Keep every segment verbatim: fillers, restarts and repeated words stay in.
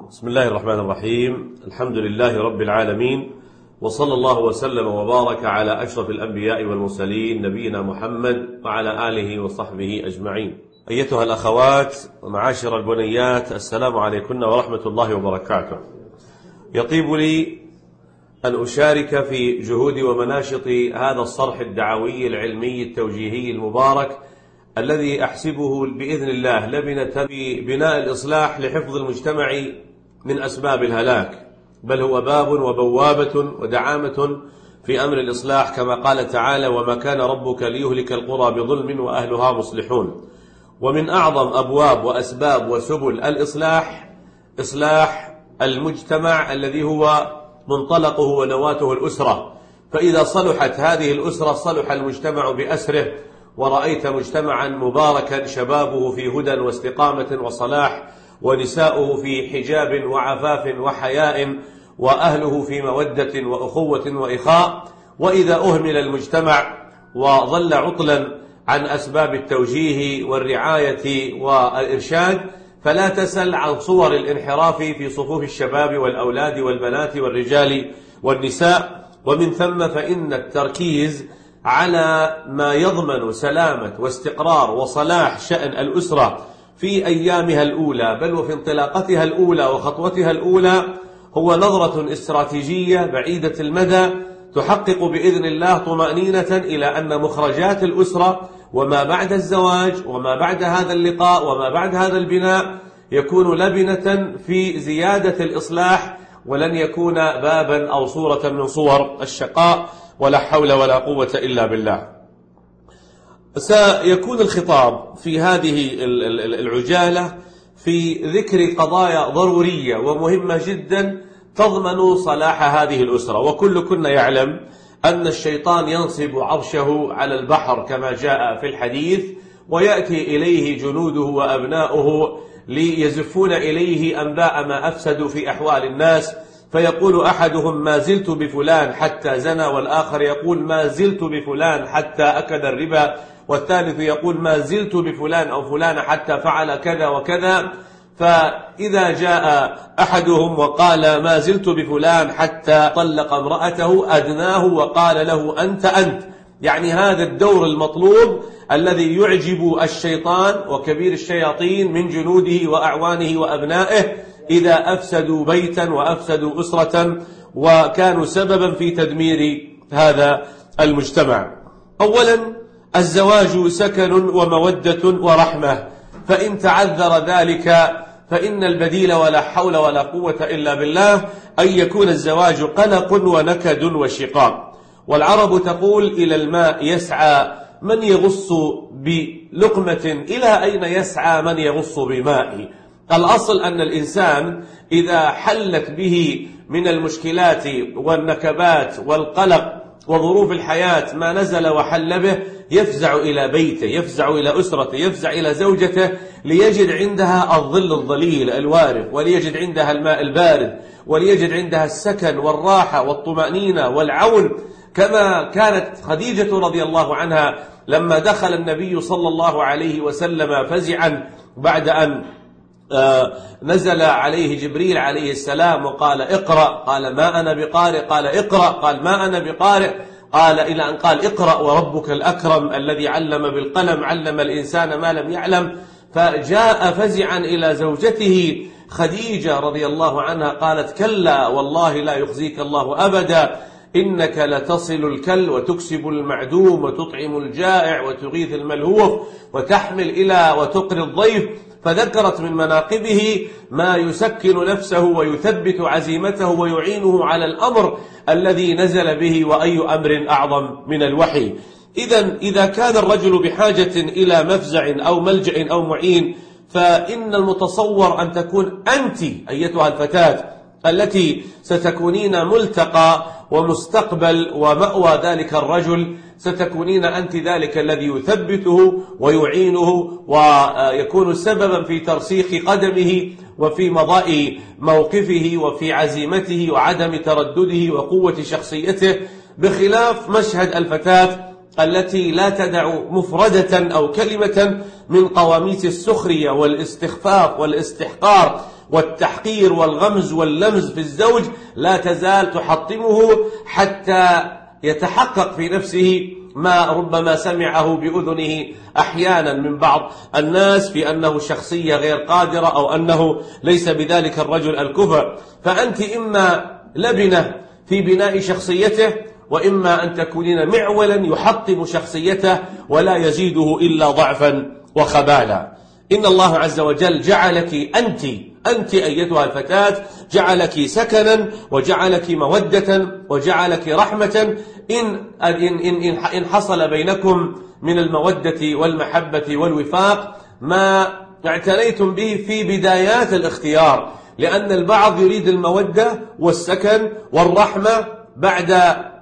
بسم الله الرحمن الرحيم. الحمد لله رب العالمين، وصلى الله وسلم وبارك على أشرف الأنبياء والمرسلين نبينا محمد وعلى آله وصحبه أجمعين. أيتها الأخوات ومعاشر البنيات، السلام عليكم ورحمة الله وبركاته. يطيب لي أن أشارك في جهود ومناشط هذا الصرح الدعوي العلمي التوجيهي المبارك الذي أحسبه بإذن الله لبنة ببناء الإصلاح لحفظ المجتمع من أسباب الهلاك، بل هو باب وبوابة ودعامة في أمر الإصلاح، كما قال تعالى: وما كان ربك ليهلك القرى بظلم وأهلها مصلحون. ومن أعظم أبواب وأسباب وسبل الإصلاح إصلاح المجتمع الذي هو منطلقه ونواته الأسرة، فإذا صلحت هذه الأسرة صلح المجتمع بأسره، ورأيت مجتمعا مباركا شبابه في هدى واستقامة وصلاح، ونساؤه في حجاب وعفاف وحياء، وأهله في مودة وأخوة وإخاء. وإذا أهمل المجتمع وظل عطلا عن أسباب التوجيه والرعاية والإرشاد فلا تسل عن صور الانحراف في صفوف الشباب والأولاد والبنات والرجال والنساء. ومن ثم فإن التركيز على ما يضمن سلامة واستقرار وصلاح شأن الأسرة في أيامها الأولى، بل وفي انطلاقتها الأولى وخطوتها الأولى، هو نظرة استراتيجية بعيدة المدى تحقق بإذن الله طمأنينة إلى أن مخرجات الأسرة وما بعد الزواج وما بعد هذا اللقاء وما بعد هذا البناء يكون لبنة في زيادة الإصلاح، ولن يكون بابا أو صورة من صور الشقاء، ولا حول ولا قوة إلا بالله. سيكون الخطاب في هذه العجالة في ذكر قضايا ضرورية ومهمة جدا تضمن صلاح هذه الأسرة. وكلكن يعلم أن الشيطان ينصب عرشه على البحر كما جاء في الحديث، ويأتي إليه جنوده وأبناؤه ليزفون إليه أنباء ما أفسدوا في أحوال الناس، فيقول أحدهم: ما زلت بفلان حتى زنى، والآخر يقول: ما زلت بفلان حتى أكل الربا، والثالث يقول: ما زلت بفلان أو فلان حتى فعل كذا وكذا. فإذا جاء أحدهم وقال: ما زلت بفلان حتى طلق امرأته، أدناه وقال له: أنت أنت. يعني هذا الدور المطلوب الذي يعجب الشيطان وكبير الشياطين من جنوده وأعوانه وأبنائه إذا أفسدوا بيتا وأفسدوا أسرة وكانوا سببا في تدمير هذا المجتمع. أولا، الزواج سكن ومودة ورحمة، فإن تعذر ذلك فإن البديل ولا حول ولا قوة إلا بالله أن يكون الزواج قلق ونكد وشقاق. والعرب تقول: إلى الماء يسعى من يغص بلقمة، إلى أين يسعى من يغص بماء؟ الأصل أن الإنسان إذا حلت به من المشكلات والنكبات والقلق وظروف الحياة ما نزل وحل به، يفزع إلى بيته، يفزع إلى أسرته، يفزع إلى زوجته، ليجد عندها الظل الظليل الوارف، وليجد عندها الماء البارد، وليجد عندها السكن والراحة والطمأنينة والعون. كما كانت خديجة رضي الله عنها لما دخل النبي صلى الله عليه وسلم فزعا بعد أن آه نزل عليه جبريل عليه السلام وقال: اقرأ، قال: ما أنا بقارئ، قال: اقرأ، قال: ما أنا بقارئ، قال إلى أن قال: اقرأ وربك الأكرم الذي علم بالقلم علم الإنسان ما لم يعلم. فجاء فزعا إلى زوجته خديجة رضي الله عنها، قالت: كلا والله لا يخزيك الله أبدا، إنك لتصل الكل وتكسب المعدوم وتطعم الجائع وتغيث الملهوف وتحمل إلى وتقري الضيف. فذكرت من مناقبه ما يسكن نفسه ويثبت عزيمته ويعينه على الأمر الذي نزل به، وأي أمر أعظم من الوحي. إذن إذا كان الرجل بحاجة إلى مفزع أو ملجأ أو معين، فإن المتصور أن تكون أنت أيتها الفتاة التي ستكونين ملتقى ومستقبل ومأوى ذلك الرجل، ستكونين أنت ذلك الذي يثبته ويعينه ويكون سببا في ترسيخ قدمه وفي مضاء موقفه وفي عزيمته وعدم تردده وقوة شخصيته، بخلاف مشهد الفتاة التي لا تدع مفردة أو كلمة من قواميس السخرية والاستخفاف والاستحقار والتحقير والغمز واللمز في الزوج لا تزال تحطمه حتى يتحقق في نفسه ما ربما سمعه بأذنه أحيانا من بعض الناس في أنه شخصية غير قادرة أو أنه ليس بذلك الرجل الكفء. فأنت إما لبنة في بناء شخصيته، وإما أن تكونين معولا يحطم شخصيته ولا يزيده إلا ضعفا وخبالا. إن الله عز وجل جعلك أنت أنت أيتها الفتاة، جعلك سكنا وجعلك مودة وجعلك رحمة. إن, إن, إن, إن حصل بينكم من المودة والمحبة والوفاق ما اعتنيتم به في بدايات الاختيار، لأن البعض يريد المودة والسكن والرحمة بعد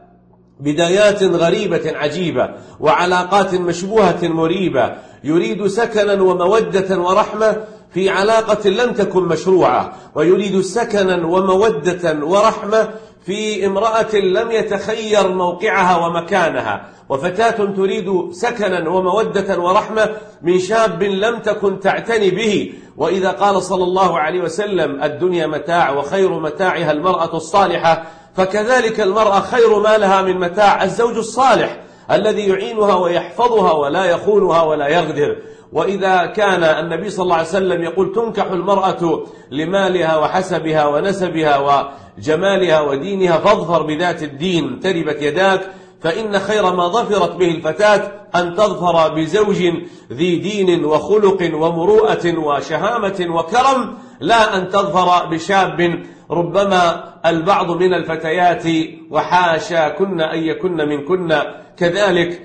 بدايات غريبة عجيبة وعلاقات مشبوهة مريبة، يريد سكنا ومودة ورحمة في علاقة لم تكن مشروعة، ويريد سكنا ومودة ورحمة في امرأة لم يتخير موقعها ومكانها، وفتاة تريد سكنا ومودة ورحمة من شاب لم تكن تعتني به. وإذا قال صلى الله عليه وسلم الدنيا متاع وخير متاعها المرأة الصالحة، فكذلك المرأة خير ما لها من متاع الزوج الصالح الذي يعينها ويحفظها ولا يخونها ولا يغدر. وإذا كان النبي صلى الله عليه وسلم يقول تنكح المرأة لمالها وحسبها ونسبها وجمالها ودينها فاظفر بذات الدين تربت يداك، فإن خير ما ظفرت به الفتاة أن تظفر بزوج ذي دين وخلق ومروءة وشهامة وكرم، لا أن تظفر بشاب ربما البعض من الفتيات وحاشا كن أن يكن منكن كذلك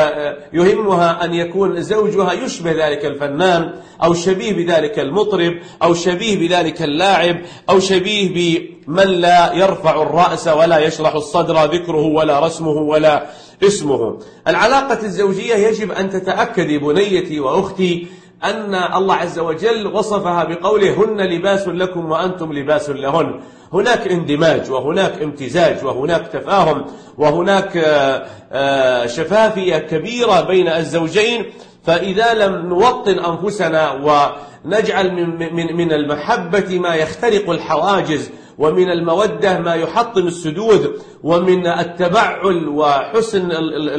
يهمها أن يكون زوجها يشبه ذلك الفنان أو شبيه بذلك المطرب أو شبيه بذلك اللاعب أو شبيه بمن لا يرفع الرأس ولا يشرح الصدر ذكره ولا رسمه ولا اسمه. العلاقة الزوجية يجب أن تتأكدي بنيتي وأختي أن الله عز وجل وصفها بقوله هن لباس لكم وأنتم لباس لهن. هناك اندماج وهناك امتزاج وهناك تفاهم وهناك شفافية كبيرة بين الزوجين. فإذا لم نوطن أنفسنا ونجعل من, من, من المحبة ما يخترق الحواجز، ومن المودة ما يحطم السدود، ومن التبعل وحسن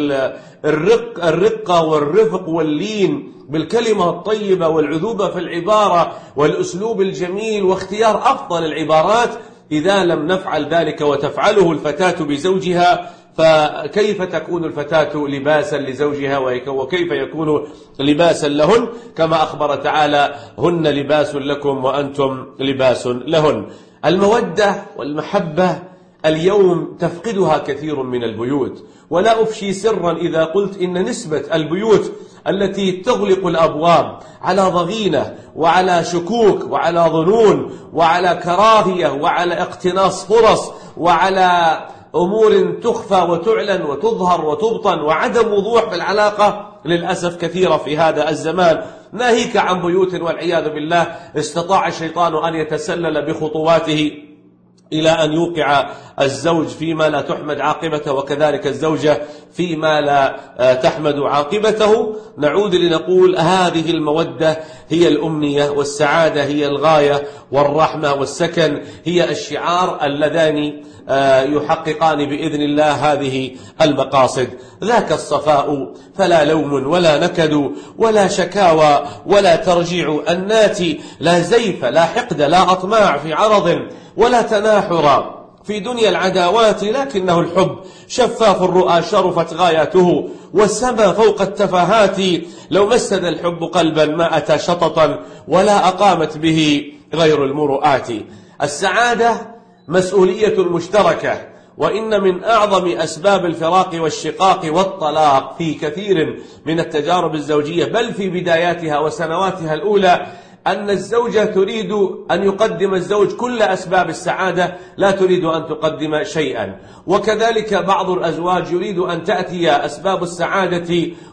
الرق الرقة والرفق واللين بالكلمة الطيبة والعذوبة في العبارة والأسلوب الجميل واختيار أفضل العبارات، إذا لم نفعل ذلك وتفعله الفتاة بزوجها فكيف تكون الفتاة لباسا لزوجها وكيف يكون لباسا لهن؟ كما أخبر تعالى هن لباس لكم وأنتم لباس لهن. المودة والمحبة اليوم تفقدها كثير من البيوت، ولا أفشي سرا إذا قلت إن نسبة البيوت التي تغلق الأبواب على ضغينة وعلى شكوك وعلى ظنون وعلى كراهية وعلى اقتناص فرص وعلى أمور تخفى وتعلن وتظهر وتبطن وعدم وضوح في العلاقة للأسف كثيرة في هذا الزمان، ناهيك عن بيوت والعياذ بالله استطاع الشيطان أن يتسلل بخطواته إلى أن يوقع الزوج فيما لا تحمد عاقبته وكذلك الزوجة فيما لا تحمد عاقبته. نعود لنقول هذه المودة هي الأمنية، والسعادة هي الغاية، والرحمة والسكن هي الشعار اللذان يحققان بإذن الله هذه المقاصد. ذاك الصفاء فلا لوم ولا نكد ولا شكاوى ولا ترجيع الناتي، لا زيف لا حقد لا أطماع في عرض ولا تناحر في دنيا العداوات، لكنه الحب شفاف الرؤى شرفت غاياته والسما فوق التفاهات، لو مسد الحب قلبا ما أتى شططا ولا أقامت به غير المروءات. السعادة مسؤولية مشتركة، وإن من أعظم أسباب الفراق والشقاق والطلاق في كثير من التجارب الزوجية بل في بداياتها وسنواتها الأولى أن الزوجة تريد أن يقدم الزوج كل أسباب السعادة، لا تريد أن تقدم شيئا، وكذلك بعض الأزواج يريد أن تأتي أسباب السعادة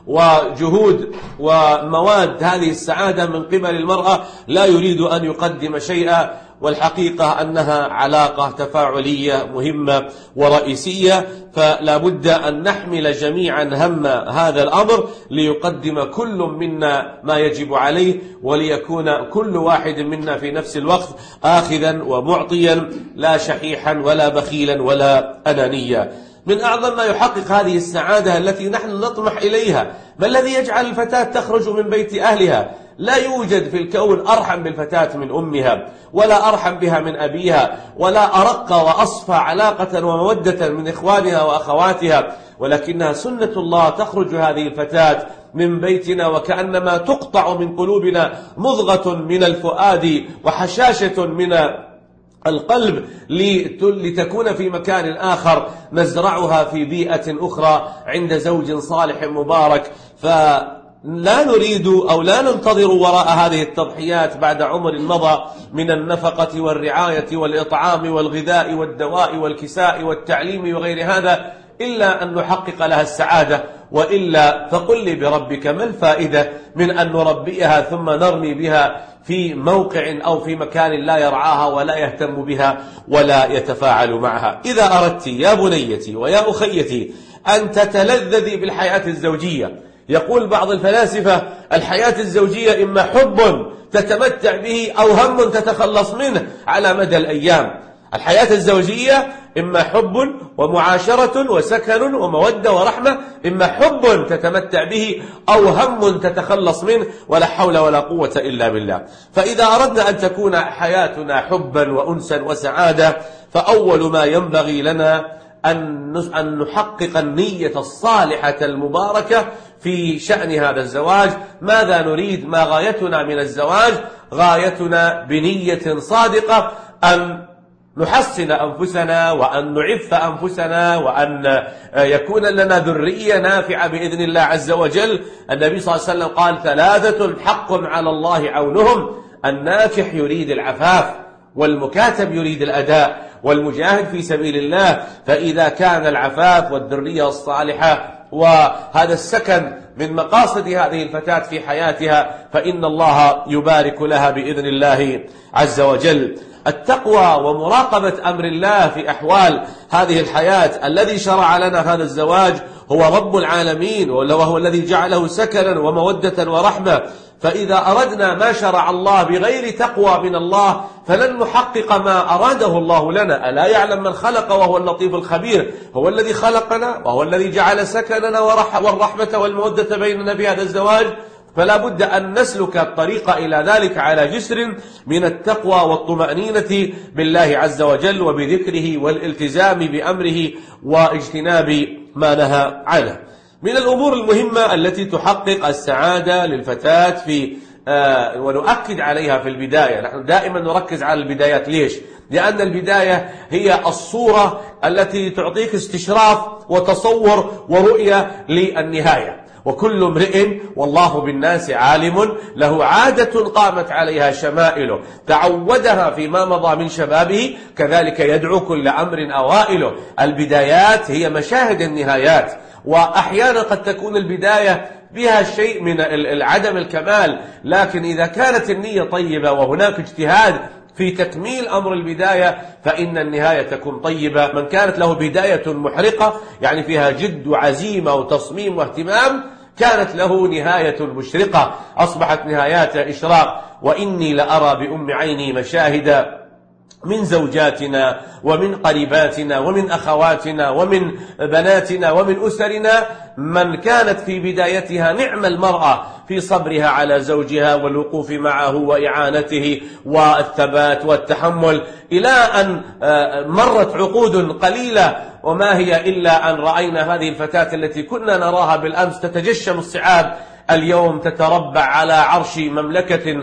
وجهود ومواد هذه السعادة من قبل المرأة، لا يريد أن يقدم شيئا. والحقيقة أنها علاقة تفاعلية مهمة ورئيسية، فلا بد أن نحمل جميعا هم هذا الأمر ليقدم كل منا ما يجب عليه، وليكون كل واحد منا في نفس الوقت آخذا ومعطيا، لا شحيحا ولا بخيلا ولا أنانيا. من أعظم ما يحقق هذه السعادة التي نحن نطمح إليها، ما الذي يجعل الفتاة تخرج من بيت أهلها؟ لا يوجد في الكون أرحم بالفتاة من أمها، ولا أرحم بها من أبيها، ولا أرق وأصفى علاقة ومودة من إخوانها وأخواتها، ولكنها سنة الله تخرج هذه الفتاة من بيتنا وكأنما تقطع من قلوبنا مضغة من الفؤاد وحشاشة من القلب لتكون في مكان آخر نزرعها في بيئة أخرى عند زوج صالح مبارك. فلا نريد أو لا ننتظر وراء هذه التضحيات بعد عمر مضى من النفقة والرعاية والإطعام والغذاء والدواء والكساء والتعليم وغير هذا إلا أن نحقق لها السعادة، وإلا فقل لي بربك ما الفائدة من أن نربيها ثم نرمي بها في موقع أو في مكان لا يرعاها ولا يهتم بها ولا يتفاعل معها. إذا أردت يا بنيتي ويا أخيتي أن تتلذذي بالحياة الزوجية، يقول بعض الفلاسفة الحياة الزوجية إما حب تتمتع به أو هم تتخلص منه على مدى الأيام. الحياة الزوجية إما حب ومعاشرة وسكن ومودة ورحمة، إما حب تتمتع به أو هم تتخلص منه، ولا حول ولا قوة إلا بالله. فإذا أردنا أن تكون حياتنا حبا وأنسا وسعادة، فأول ما ينبغي لنا أن نحقق النية الصالحة المباركة في شأن هذا الزواج. ماذا نريد؟ ما غايتنا من الزواج؟ غايتنا بنية صادقة أن نحسن أنفسنا وأن نعف أنفسنا وأن يكون لنا ذرية نافعة بإذن الله عز وجل. النبي صلى الله عليه وسلم قال ثلاثة حق على الله عونهم: الناكح يريد العفاف، والمكاتب يريد الأداء، والمجاهد في سبيل الله. فإذا كان العفاف والذرية الصالحة وهذا السكن من مقاصد هذه الفتاة في حياتها، فإن الله يبارك لها بإذن الله عز وجل. التقوى ومراقبة أمر الله في أحوال هذه الحياة. الذي شرع لنا هذا الزواج هو رب العالمين، وهو الذي جعله سكنا ومودة ورحمة. فإذا أردنا ما شرع الله بغير تقوى من الله فلن نحقق ما أراده الله لنا. ألا يعلم من خلق وهو اللطيف الخبير؟ هو الذي خلقنا وهو الذي جعل سكننا والرحمة والمودة بيننا في هذا الزواج. فلا بد أن نسلك الطريق إلى ذلك على جسر من التقوى والطمأنينة بالله عز وجل وبذكره والالتزام بأمره واجتناب ما نهى عنه. من الأمور المهمة التي تحقق السعادة للفتاة في آه ونؤكد عليها في البداية. نحن دائما نركز على البدايات. ليش؟ لأن البداية هي الصورة التي تعطيك استشراف وتصور ورؤية للنهاية. وكل امرئ والله بالناس عالم له عادة قامت عليها شمائله، تعودها فيما مضى من شبابه، كذلك يدعو كل أمر أوائله. البدايات هي مشاهد النهايات، وأحيانا قد تكون البداية بها شيء من العدم الكمال، لكن إذا كانت النية طيبة وهناك اجتهاد في تكميل أمر البداية فإن النهاية تكون طيبة. من كانت له بداية محرقة يعني فيها جد وعزيمة وتصميم واهتمام، كانت له نهاية مشرقة، أصبحت نهايات إشراق. وإني لأرى بأم عيني مشاهد من زوجاتنا ومن قريباتنا ومن أخواتنا ومن بناتنا ومن أسرنا من كانت في بدايتها نعم المرأة في صبرها على زوجها والوقوف معه وإعانته والثبات والتحمل، إلى أن مرت عقود قليلة وما هي إلا أن رأينا هذه الفتاة التي كنا نراها بالأمس تتجشم الصعاب اليوم تتربع على عرش مملكة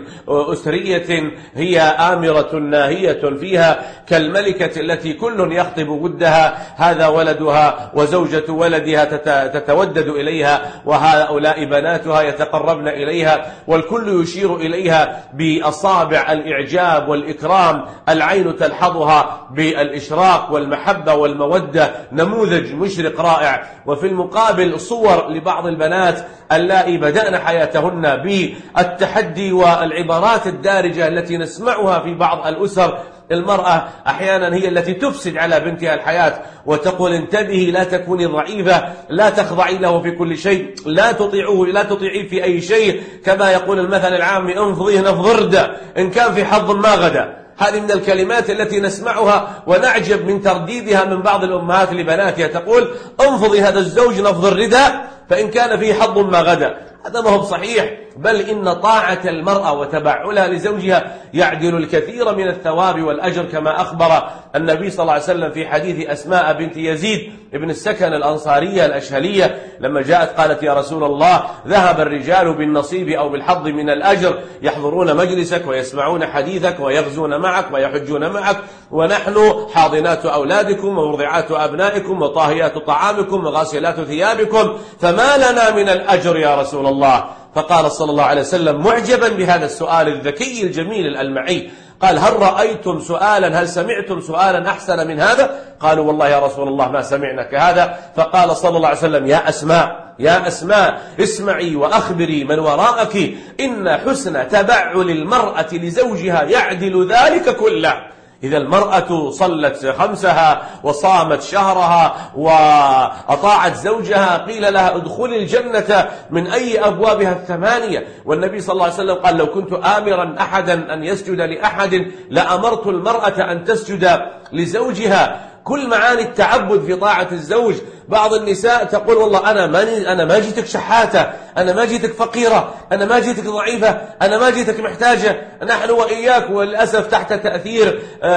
أسرية هي آمرة ناهية فيها كالملكة التي كل يخطب ودها، هذا ولدها وزوجة ولدها تتودد إليها، وهؤلاء بناتها يتقربن إليها، والكل يشير إليها بأصابع الإعجاب والإكرام. العين تلحظها بالإشراق والمحبة والمودة، نموذج مشرق رائع. وفي المقابل صور لبعض البنات اللائي بدأن حياتهن بالتحدي والعبارات الدارجة التي نسمعها في بعض الأسر. المرأة أحيانا هي التي تفسد على بنتها الحياة وتقول انتبهي لا تكوني ضعيفة، لا تخضعي له في كل شيء، لا تطيعوه لا تطيعيه في أي شيء، كما يقول المثل العامي انفضيه نفض ردة إن كان في حظ ما غدا. هذه من الكلمات التي نسمعها ونعجب من ترديدها من بعض الأمهات لبناتها، تقول انفضي هذا الزوج نفض الرداء فإن كان فيه حظ ما غدا. هذا ما هو صحيح، بل إن طاعة المرأة وتبعلها لزوجها يعدل الكثير من الثواب والأجر، كما أخبر النبي صلى الله عليه وسلم في حديث أسماء بنت يزيد ابن السكن الأنصارية الأشهلية لما جاءت قالت يا رسول الله ذهب الرجال بالنصيب أو بالحظ من الأجر، يحضرون مجلسك ويسمعون حديثك ويغزون معك ويحجون معك، ونحن حاضنات أولادكم ومرضعات أبنائكم وطاهيات طعامكم وغاسلات ثيابكم، فما لنا من الأجر يا رسول الله؟ فقال صلى الله عليه وسلم معجبا بهذا السؤال الذكي الجميل الألمعي، قال هل رأيتم سؤالا هل سمعتم سؤالا أحسن من هذا؟ قالوا والله يا رسول الله ما سمعنا كهذا. فقال صلى الله عليه وسلم يا أسماء يا أسماء اسمعي وأخبري من وراءك إن حسن تبعل المرأة لزوجها يعدل ذلك كله. إذا المرأة صلت خمسها وصامت شهرها وأطاعت زوجها قيل لها ادخلي الجنة من أي أبوابها الثمانية، والنبي صلى الله عليه وسلم قال لو كنت آمرا أحدا أن يسجد لأحد لأمرت المرأة أن تسجد لزوجها. كل معاني التعبد في طاعة الزوج. بعض النساء تقول والله أنا ما أنا ما جيتك شحاتة، أنا ما جيتك فقيرة، أنا ما جيتك ضعيفة، أنا ما جيتك محتاجة. نحن وإياك وللأسف تحت تأثير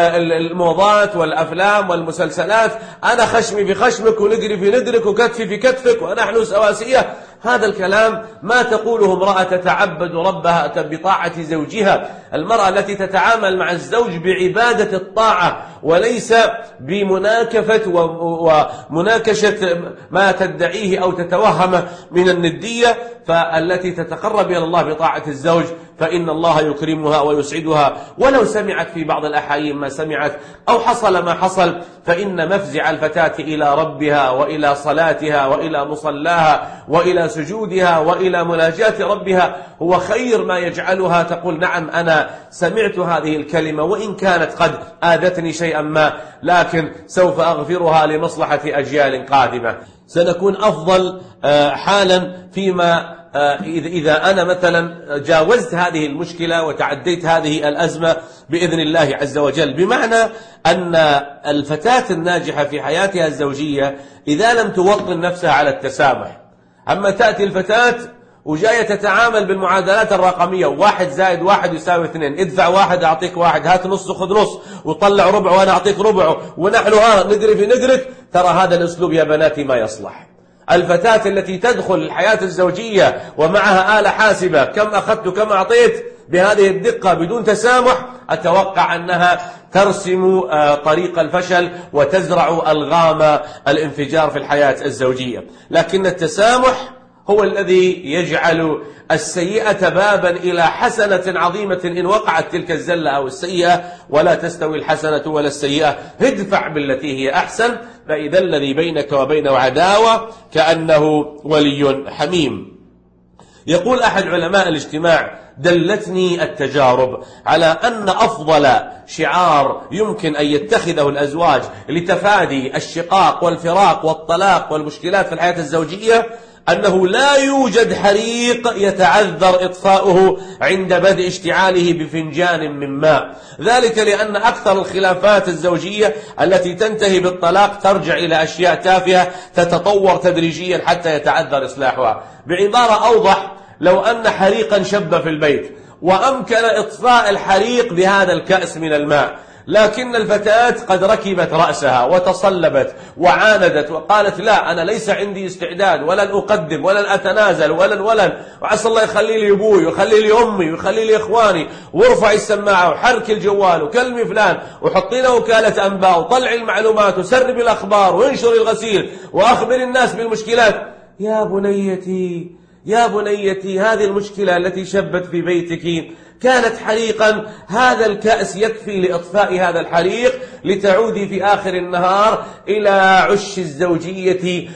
الموضات والأفلام والمسلسلات، أنا خشمي في خشمك ونقري في ندرك وكتفي في كتفك ونحن سواسية. هذا الكلام ما تقوله امرأة تتعبد ربها بطاعة زوجها. المرأة التي تتعامل مع الزوج بعبادة الطاعة وليس بمناكفة ومناكشة ما تدعيه أو تتوهمه من الندية، فالتي تتقرب إلى الله بطاعة الزوج فإن الله يكرمها ويسعدها، ولو سمعت في بعض الأحايين ما سمعت أو حصل ما حصل، فإن مفزع الفتاة إلى ربها وإلى صلاتها وإلى مصلاها وإلى سجودها وإلى مناجاة ربها هو خير ما يجعلها تقول نعم أنا سمعت هذه الكلمة وإن كانت قد آذتني شيئا ما، لكن سوف أغفرها لمصلحة أجيال قادمة. سنكون أفضل حالا فيما إذا أنا مثلا جاوزت هذه المشكلة وتعديت هذه الأزمة بإذن الله عز وجل، بمعنى أن الفتاة الناجحة في حياتها الزوجية إذا لم توطن نفسها على التسامح. أما تأتي الفتاة وجاية تتعامل بالمعادلات الرقمية، واحد زائد واحد يساوي اثنين، ادفع واحد أعطيك واحد، هات نص خذ نص، وطلع ربع وأنا أعطيك ربع، ونحن ها ندري في ندرك. ترى هذا الأسلوب يا بناتي ما يصلح. الفتاة التي تدخل الحياة الزوجية ومعها آلة حاسبة كم أخذت كم أعطيت بهذه الدقة بدون تسامح، أتوقع أنها ترسم طريق الفشل وتزرع ألغام الانفجار في الحياة الزوجية. لكن التسامح هو الذي يجعل السيئة بابا إلى حسنة عظيمة إن وقعت تلك الزلة أو السيئة، ولا تستوي الحسنة ولا السيئة، ادفع بالتي هي أحسن فإذا الذي بينك وبينه عداوة كأنه ولي حميم. يقول أحد علماء الاجتماع دلتني التجارب على أن أفضل شعار يمكن أن يتخذه الأزواج لتفادي الشقاق والفراق والطلاق والمشكلات في الحياة الزوجية أنه لا يوجد حريق يتعذر إطفاؤه عند بدء اشتعاله بفنجان من ماء. ذلك لأن أكثر الخلافات الزوجية التي تنتهي بالطلاق ترجع إلى أشياء تافهة تتطور تدريجيا حتى يتعذر إصلاحها. بعبارة أوضح، لو أن حريقا شب في البيت وأمكن إطفاء الحريق بهذا الكأس من الماء، لكن الفتاة قد ركبت رأسها وتصلبت وعاندت وقالت لا أنا ليس عندي استعداد ولن أقدم ولن أتنازل ولن ولن وعسى الله يخلي لي أبوي ويخلي لي أمي ويخلي لي إخواني، وارفع السماعة وحرك الجوال وكلمي فلان وحطي له وكالة أنباء وطلعي المعلومات وسربي الأخبار وانشري الغسيل وأخبر الناس بالمشكلات. يا بنيتي يا بنيتي هذه المشكلة التي شبت في بيتك كانت حريقا، هذا الكأس يكفي لإطفاء هذا الحريق لتعودي في آخر النهار إلى عش الزوجية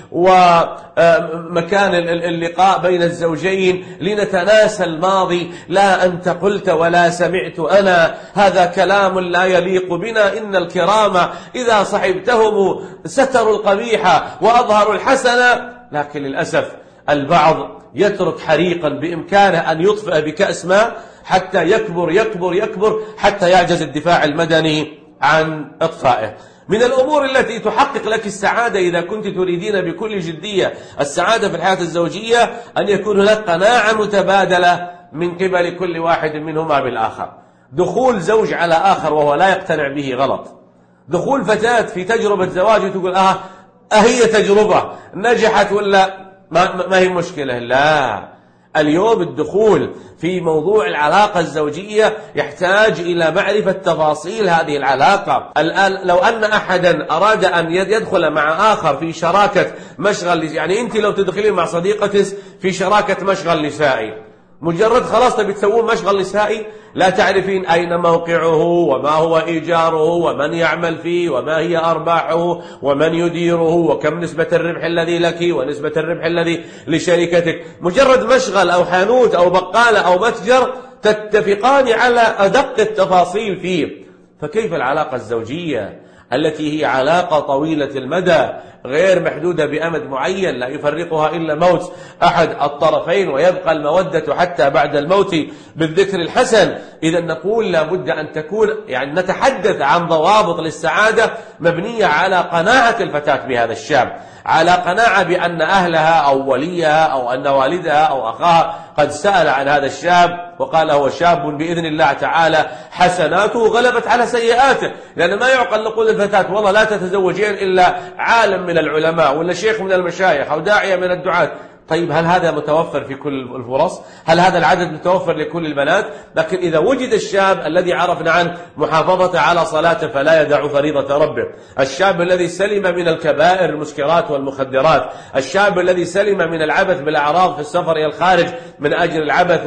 ومكان اللقاء بين الزوجين لنتناسى الماضي. لا أنت قلت ولا سمعت أنا، هذا كلام لا يليق بنا. إن الكرام إذا صحبتهم ستروا القبيح وأظهروا الحسن. لكن للأسف البعض يترك حريقا بإمكانه أن يطفئ بكأس ماء حتى يكبر يكبر يكبر حتى يعجز الدفاع المدني عن إطفائه. من الأمور التي تحقق لك السعادة إذا كنت تريدين بكل جدية السعادة في الحياة الزوجية أن يكون هناك قناعة متبادلة من قبل كل واحد منهما بالآخر. دخول زوج على آخر وهو لا يقتنع به غلط. دخول فتاة في تجربة زواج وتقول آه أهي تجربة نجحت ولا ما, ما هي مشكلة. لا، اليوم الدخول في موضوع العلاقة الزوجية يحتاج إلى معرفة تفاصيل هذه العلاقة. الآن لو أن أحدا أراد أن يدخل مع آخر في شراكة مشغل، يعني أنت لو تدخلين مع صديقتك في شراكة مشغل نسائي، مجرد خلاص تبي تسوون مشغل نسائي، لا تعرفين أين موقعه وما هو إيجاره ومن يعمل فيه وما هي أرباحه ومن يديره وكم نسبة الربح الذي لك ونسبة الربح الذي لشركتك. مجرد مشغل أو حانوت أو بقالة أو متجر تتفقان على أدق التفاصيل فيه. فكيف العلاقة الزوجية التي هي علاقة طويلة المدى غير محدودة بأمد معين لا يفرقها إلا موت أحد الطرفين ويبقى المودة حتى بعد الموت بالذكر الحسن؟ إذا نقول لابد أن تكون، يعني نتحدث عن ضوابط للسعادة مبنية على قناعة الفتاة بهذا الشاب، على قناعة بأن أهلها أو وليها أو أن والدها أو أخاها قد سأل عن هذا الشاب وقال هو شاب بإذن الله تعالى حسناته غلبت على سيئاته. لأن ما يعقل نقول الفتاة والله لا تتزوجين إلا عالم من العلماء ولا شيخ من المشايخ أو داعية من الدعاة. طيب هل هذا متوفر في كل الفرص؟ هل هذا العدد متوفر لكل البنات؟ لكن إذا وجد الشاب الذي عرفنا عنه محافظة على صلاته فلا يدع فريضة ربه، الشاب الذي سلم من الكبائر المسكرات والمخدرات، الشاب الذي سلم من العبث بالأعراض في السفر إلى الخارج من أجل العبث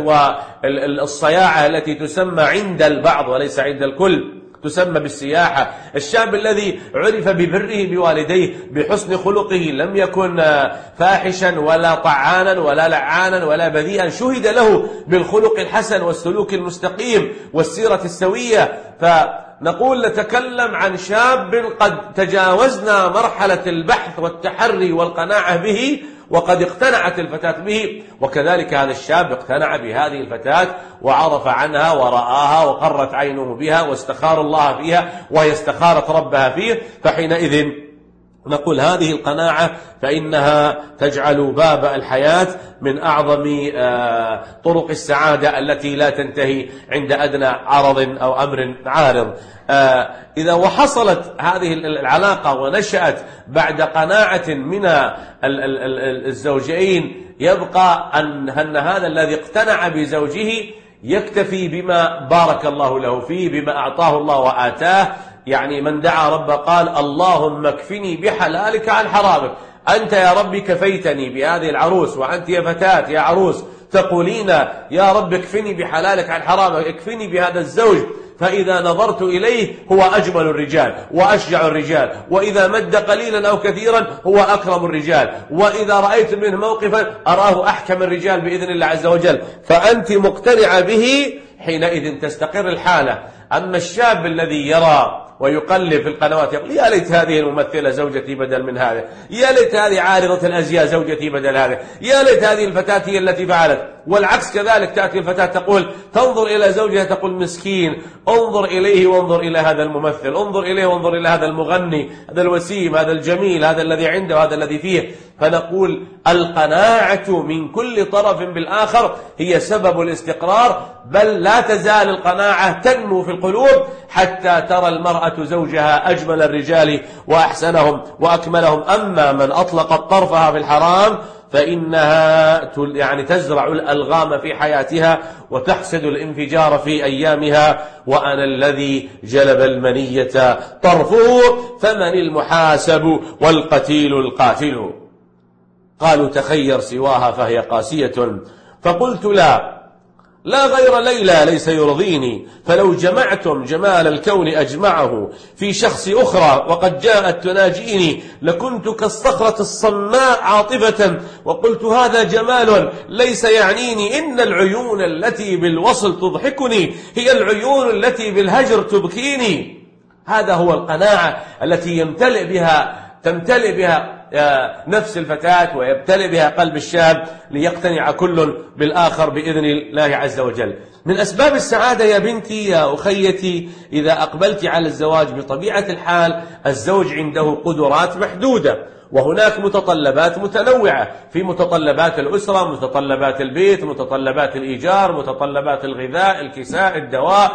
والصياعة التي تسمى عند البعض وليس عند الكل، تسمى بالسياحة، الشاب الذي عرف ببره بوالديه بحسن خلقه، لم يكن فاحشا ولا طعانا ولا لعانا ولا بذيئا، شهد له بالخلق الحسن والسلوك المستقيم والسيرة السوية. فنقول نتكلم عن شاب قد تجاوزنا مرحلة البحث والتحري والقناعة به وقد اقتنعت الفتاة به، وكذلك هذا الشاب اقتنع بهذه الفتاة وعرف عنها ورآها وقرت عينه بها واستخار الله فيها وهي استخارت ربها فيه. فحينئذ نقول هذه القناعة فإنها تجعل باب الحياة من أعظم طرق السعادة التي لا تنتهي عند أدنى عرض أو أمر عارض. إذا وحصلت هذه العلاقة ونشأت بعد قناعة من الزوجين، يبقى أن هذا الذي اقتنع بزوجه يكتفي بما بارك الله له فيه، بما أعطاه الله وآتاه. يعني من دعا رب قال اللهم اكفني بحلالك عن حرامك. أنت يا رب كفيتني بهذه العروس، وأنت يا فتاة يا عروس تقولين يا رب اكفني بحلالك عن حرامك، اكفني بهذا الزوج، فإذا نظرت إليه هو أجمل الرجال وأشجع الرجال، وإذا مد قليلا أو كثيرا هو أكرم الرجال، وإذا رأيت منه موقفا أراه أحكم الرجال بإذن الله عز وجل. فأنت مقتنعة به، حينئذ تستقر الحالة. أما الشاب الذي يرى ويقلب في القنوات يقول يا ليت هذه الممثلة زوجتي بدل من هذا، يا ليت هذه عارضة الأزياء زوجتي بدل هذا، يا ليت هذه الفتاة هي التي فعلت. والعكس كذلك، تأتي الفتاة تقول تنظر إلى زوجها تقول مسكين، انظر إليه وانظر إلى هذا الممثل، انظر إليه وانظر إلى هذا المغني، هذا الوسيم، هذا الجميل، هذا الذي عنده، هذا الذي فيه. فنقول القناعة من كل طرف بالآخر هي سبب الاستقرار، بل لا تزال القناعة تنمو في القلوب حتى ترى المرأة زوجها أجمل الرجال وأحسنهم وأكملهم. أما من أطلقت طرفها في الحرام فإنها يعني تزرع الألغام في حياتها وتحسد الانفجار في أيامها. وأنا الذي جلب المنية طرفه فمن المحاسب والقتيل القاتل. قالوا تخير سواها فهي قاسية، فقلت لا، لا غير ليلى ليس يرضيني، فلو جمعتم جمال الكون أجمعه في شخص أخرى وقد جاءت تناجيني لكنت كالصخرة الصماء عاطفة وقلت هذا جمال ليس يعنيني. إن العيون التي بالوصل تضحكني هي العيون التي بالهجر تبكيني. هذا هو القناعة التي يمتلئ بها تمتلئ بها نفس الفتاة ويمتلئ بها قلب الشاب ليقتنع كل بالآخر بإذن الله عز وجل. من أسباب السعادة يا بنتي يا أخيتي إذا أقبلت على الزواج بطبيعة الحال الزوج عنده قدرات محدودة، وهناك متطلبات متنوعة، في متطلبات الأسرة، متطلبات البيت، متطلبات الإيجار، متطلبات الغذاء، الكساء، الدواء،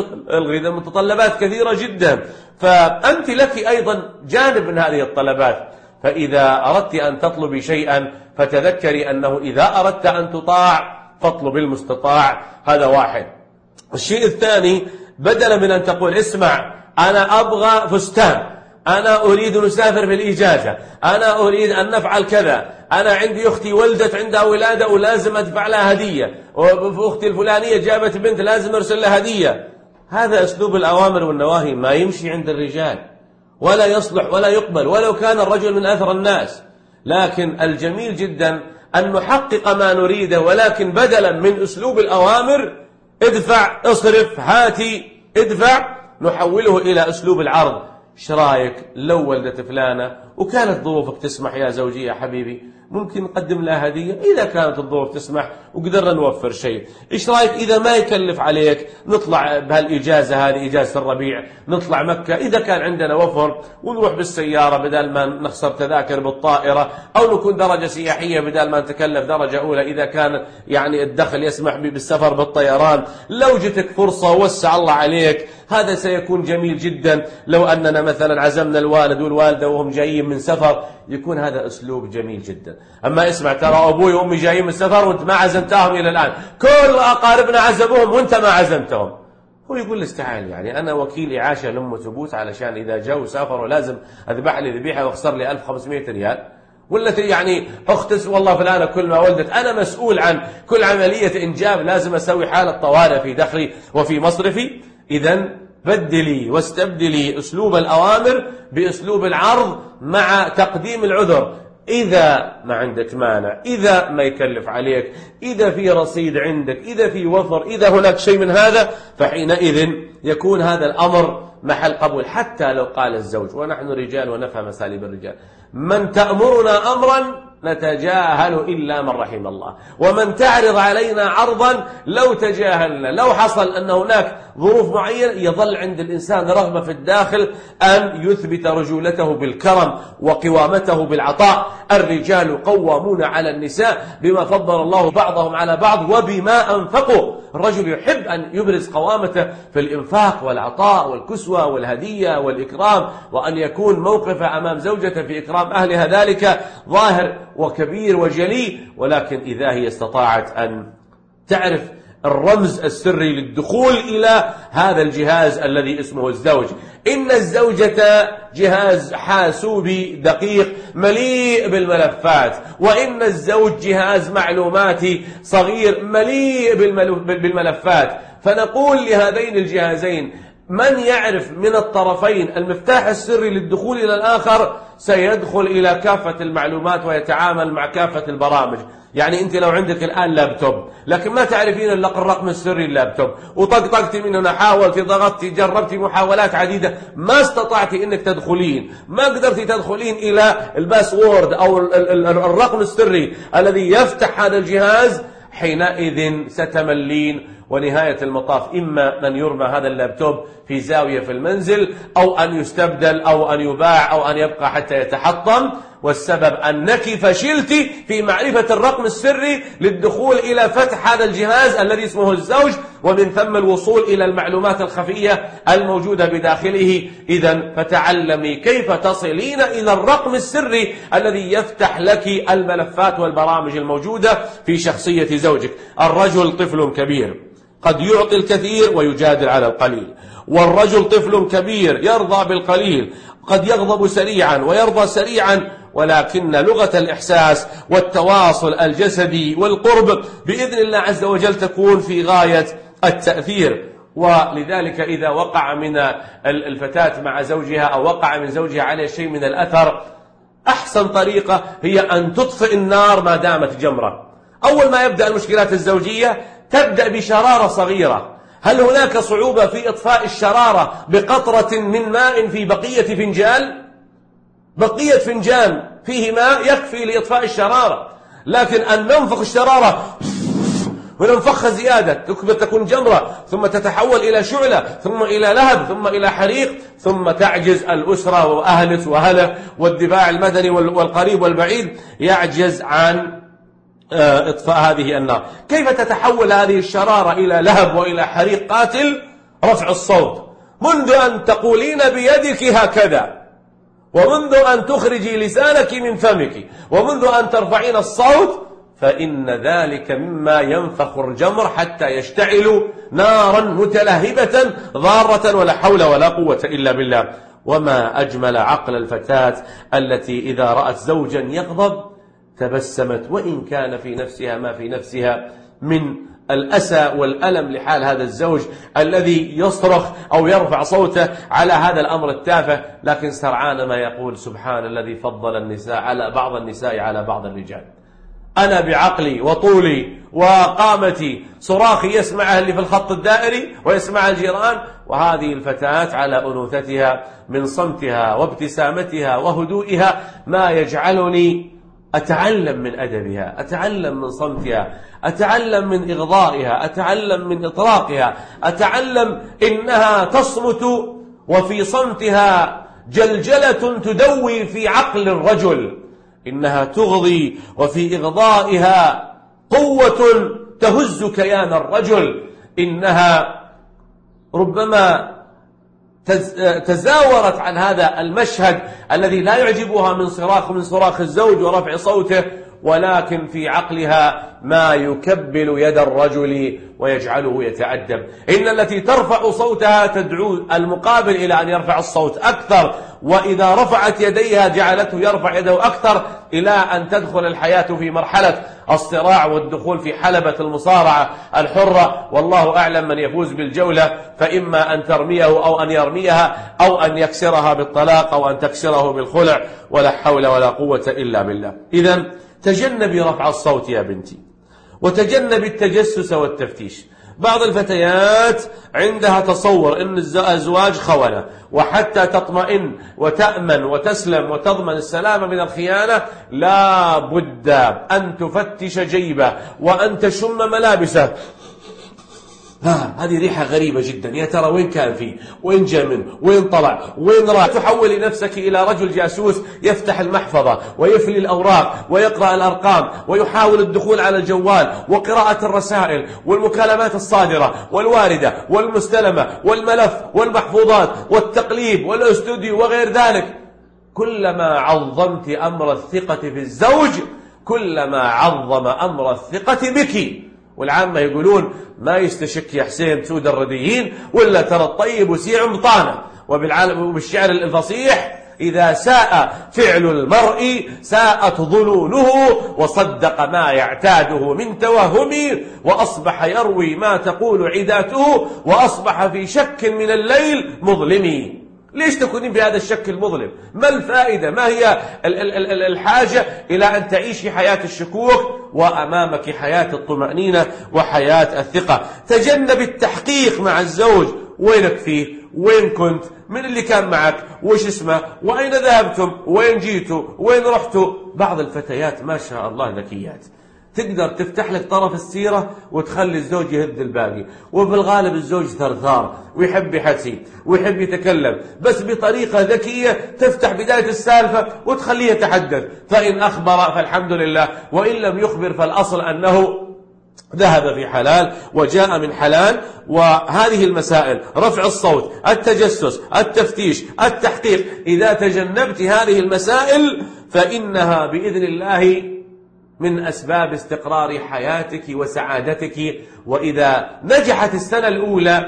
متطلبات كثيرة جدا. فأنت لك أيضا جانب من هذه الطلبات، فإذا أردت أن تطلبي شيئا فتذكري أنه إذا أردت أن تطاع فاطلب المستطاع. هذا واحد. الشيء الثاني، بدلا من أن تقول اسمع أنا أبغى فستان، أنا أريد أن نسافر في الإجازة، أنا أريد أن نفعل كذا، أنا عندي أختي ولدت عندها ولادة ولازم أدفع لها هدية، وأختي الفلانية جابت بنت لازم أرسل لها هدية. هذا أسلوب الأوامر والنواهي ما يمشي عند الرجال ولا يصلح ولا يقبل ولو كان الرجل من أثر الناس. لكن الجميل جدا أن نحقق ما نريده، ولكن بدلا من أسلوب الأوامر ادفع اصرف هاتي ادفع نحوله إلى أسلوب العرض. ايش رايك لو ولدت فلانة وكانت ظروفك تسمح يا زوجي يا حبيبي ممكن نقدم لها هدية؟ إذا كانت الظروف تسمح وقدرنا نوفر شيء. ايش رايك إذا ما يكلف عليك نطلع بهالإجازة هذه إجازة الربيع نطلع مكة إذا كان عندنا وفر ونروح بالسيارة بدل ما نخسر تذاكر بالطائرة، أو نكون درجة سياحية بدل ما نتكلف درجة أولى إذا كان يعني الدخل يسمح بالسفر بالطيران. لو جتك فرصة ووسع الله عليك هذا سيكون جميل جدا. لو أننا مثلا عزمنا الوالد والوالدة وهم جايين من سفر يكون هذا أسلوب جميل جدا. أما اسمع ترى أبوي وأمي جايين من سفر وأنت ما عزمتهم إلى الآن، كل أقاربنا عزموهم وأنت ما عزمتهم. هو يقول لي استعال يعني أنا وكيل إعاشة لأم ثبوت علشان إذا جو سافروا لازم أذبح لي ذبيحة واخسر لي ألف وخمسمائة ريال، ولا يعني أختس والله فلانة كل ما ولدت أنا مسؤول عن كل عملية إنجاب لازم أسوي حالة طوارئ في دخلي وفي مصرفي. إذن بدلي واستبدلي أسلوب الأوامر بأسلوب العرض مع تقديم العذر. إذا ما عندك مانع، إذا ما يكلف عليك، إذا في رصيد عندك، إذا في وفر، إذا هناك شيء من هذا، فحينئذ يكون هذا الأمر محل قبول. حتى لو قال الزوج ونحن رجال ونفهم أساليب الرجال من تأمرنا أمرا نتجاهل إلا من رحم الله، ومن تعرض علينا عرضا لو تجاهلنا. لو حصل أن هناك ظروف معينة يظل عند الإنسان رغبة في الداخل أن يثبت رجولته بالكرم وقوامته بالعطاء. الرجال قوامون على النساء بما فضل الله بعضهم على بعض وبما أنفقوا. الرجل يحب أن يبرز قوامته في الإنفاق والعطاء والكسوة والهدية والإكرام، وأن يكون موقفه أمام زوجته في إكرام أهلها ذلك ظاهر وكبير وجلي. ولكن إذا هي استطاعت أن تعرف الرمز السري للدخول إلى هذا الجهاز الذي اسمه الزوج. إن الزوجة جهاز حاسوبي دقيق مليء بالملفات، وإن الزوج جهاز معلوماتي صغير مليء بالملفات. فنقول لهذين الجهازين من يعرف من الطرفين المفتاح السري للدخول إلى الآخر سيدخل إلى كافة المعلومات ويتعامل مع كافة البرامج. يعني أنت لو عندك الآن لابتوب لكن ما تعرفين إلا الرقم السري اللابتوب وطقطقتي من هنا حاولتي ضغطتي جربتي محاولات عديدة ما استطعتي إنك تدخلين، ما قدرتي تدخلين إلى الباسورد أو الرقم السري الذي يفتح هذا الجهاز، حينئذ ستملين. ونهاية المطاف إما أن يرمى هذا اللابتوب في زاوية في المنزل، أو أن يستبدل، أو أن يباع، أو أن يبقى حتى يتحطم، والسبب أنك فشلت في معرفة الرقم السري للدخول إلى فتح هذا الجهاز الذي اسمه الزوج، ومن ثم الوصول إلى المعلومات الخفية الموجودة بداخله. إذن فتعلمي كيف تصلين إلى الرقم السري الذي يفتح لك الملفات والبرامج الموجودة في شخصية زوجك. الرجل طفل كبير قد يعطي الكثير ويجادل على القليل، والرجل طفل كبير يرضى بالقليل، قد يغضب سريعا ويرضى سريعا ولكن لغة الإحساس والتواصل الجسدي والقرب بإذن الله عز وجل تكون في غاية التأثير. ولذلك إذا وقع من الفتاة مع زوجها أو وقع من زوجها عليه شيء من الأثر، أحسن طريقة هي أن تطفئ النار ما دامت جمرة. أول ما يبدأ المشكلات الزوجية تبدأ بشرارة صغيرة. هل هناك صعوبة في إطفاء الشرارة بقطرة من ماء في بقية فنجان؟ بقية فنجان فيه ماء يكفي لإطفاء الشرارة، لكن أن ننفخ الشرارة وننفخها زيادة تكون جمرة ثم تتحول إلى شعلة ثم إلى لهب ثم إلى حريق، ثم تعجز الأسرة وأهله وأهله والدفاع المدني والقريب والبعيد يعجز عن إطفاء هذه النار. كيف تتحول هذه الشرارة إلى لهب وإلى حريق قاتل؟ رفع الصوت، منذ أن تقولين بيدك هكذا، ومنذ أن تخرجي لسانك من فمك، ومنذ أن ترفعين الصوت، فإن ذلك مما ينفخ الجمر حتى يشتعل نارا متلهبة ضارة ولا حول ولا قوة إلا بالله. وما أجمل عقل الفتاة التي إذا رأت زوجا يغضب تبسمت، وإن كان في نفسها ما في نفسها من الأسى والألم لحال هذا الزوج الذي يصرخ أو يرفع صوته على هذا الأمر التافه، لكن سرعان ما يقول سبحان الذي فضل النساء على بعض النساء على بعض الرجال. أنا بعقلي وطولي وقامتي صراخي يسمعها اللي في الخط الدائري ويسمعها الجيران، وهذه الفتاة على أنوثتها من صمتها وابتسامتها وهدوئها ما يجعلني أتعلم من أدبها، أتعلم من صمتها، أتعلم من إغضائها، أتعلم من إطراقها، أتعلم إنها تصمت وفي صمتها جلجلة تدوي في عقل الرجل، إنها تغضي وفي إغضائها قوة تهز كيان الرجل، إنها ربما تزاورت عن هذا المشهد الذي لا يعجبها من صراخ من صراخ الزوج ورفع صوته، ولكن في عقلها ما يكبل يد الرجل ويجعله يتأدب. إن التي ترفع صوتها تدعو المقابل إلى أن يرفع الصوت أكثر، وإذا رفعت يديها جعلته يرفع يده أكثر، إلى أن تدخل الحياة في مرحلة الصراع والدخول في حلبة المصارعة الحرة، والله أعلم من يفوز بالجولة، فإما أن ترميه أو أن يرميها أو أن يكسرها بالطلاق أو أن تكسره بالخلع، ولا حول ولا قوة إلا بالله. إذن تجنبي رفع الصوت يا بنتي، وتجنبي التجسس والتفتيش. بعض الفتيات عندها تصور أن الأزواج خونة، وحتى تطمئن وتأمن وتسلم وتضمن السلامة من الخيانة لا بد أن تفتش جيبه وأن تشم ملابسه. ها هذه ريحة غريبة جدا، يا ترى وين كان فيه، وين جاء منه، وين طلع، وين راح. تحولي نفسك إلى رجل جاسوس يفتح المحفظة ويفلي الأوراق ويقرأ الأرقام ويحاول الدخول على الجوال وقراءة الرسائل والمكالمات الصادرة والواردة والمستلمة والملف والمحفوظات والتقليب والاستوديو وغير ذلك. كلما عظمت أمر الثقة في الزوج كلما عظم أمر الثقة بك. والعامة يقولون ما يستشك يا حسين سود الرديين ولا ترى الطيب وسيع بطانه. وبالشعر الفصيح إذا ساء فعل المرء ساءت ظنونه، وصدق ما يعتاده من توهم، وأصبح يروي ما تقول عداته، وأصبح في شك من الليل مظلمي. ليش تكونين بهذا الشك المظلم؟ ما الفائدة؟ ما هي الحاجة إلى أن تعيشي حياة الشكوك وأمامك حياة الطمأنينة وحياة الثقة؟ تجنب التحقيق مع الزوج، وينك فيه، وين كنت، من اللي كان معك، وش اسمه، وأين ذهبتم، وين جيتوا، وين رحتوا. بعض الفتيات ما شاء الله ذكيات، تقدر تفتح لك طرف السيرة وتخلي الزوج يهد الباقي. وفي الغالب الزوج ثرثار ويحب يحكي ويحب يتكلم، بس بطريقة ذكية تفتح بداية السالفة وتخليه يتحدث، فإن أخبر فالحمد لله، وإن لم يخبر فالأصل أنه ذهب في حلال وجاء من حلال. وهذه المسائل رفع الصوت، التجسس، التفتيش، التحقيق، إذا تجنبت هذه المسائل فإنها بإذن الله من أسباب استقرار حياتك وسعادتك. وإذا نجحت السنة الأولى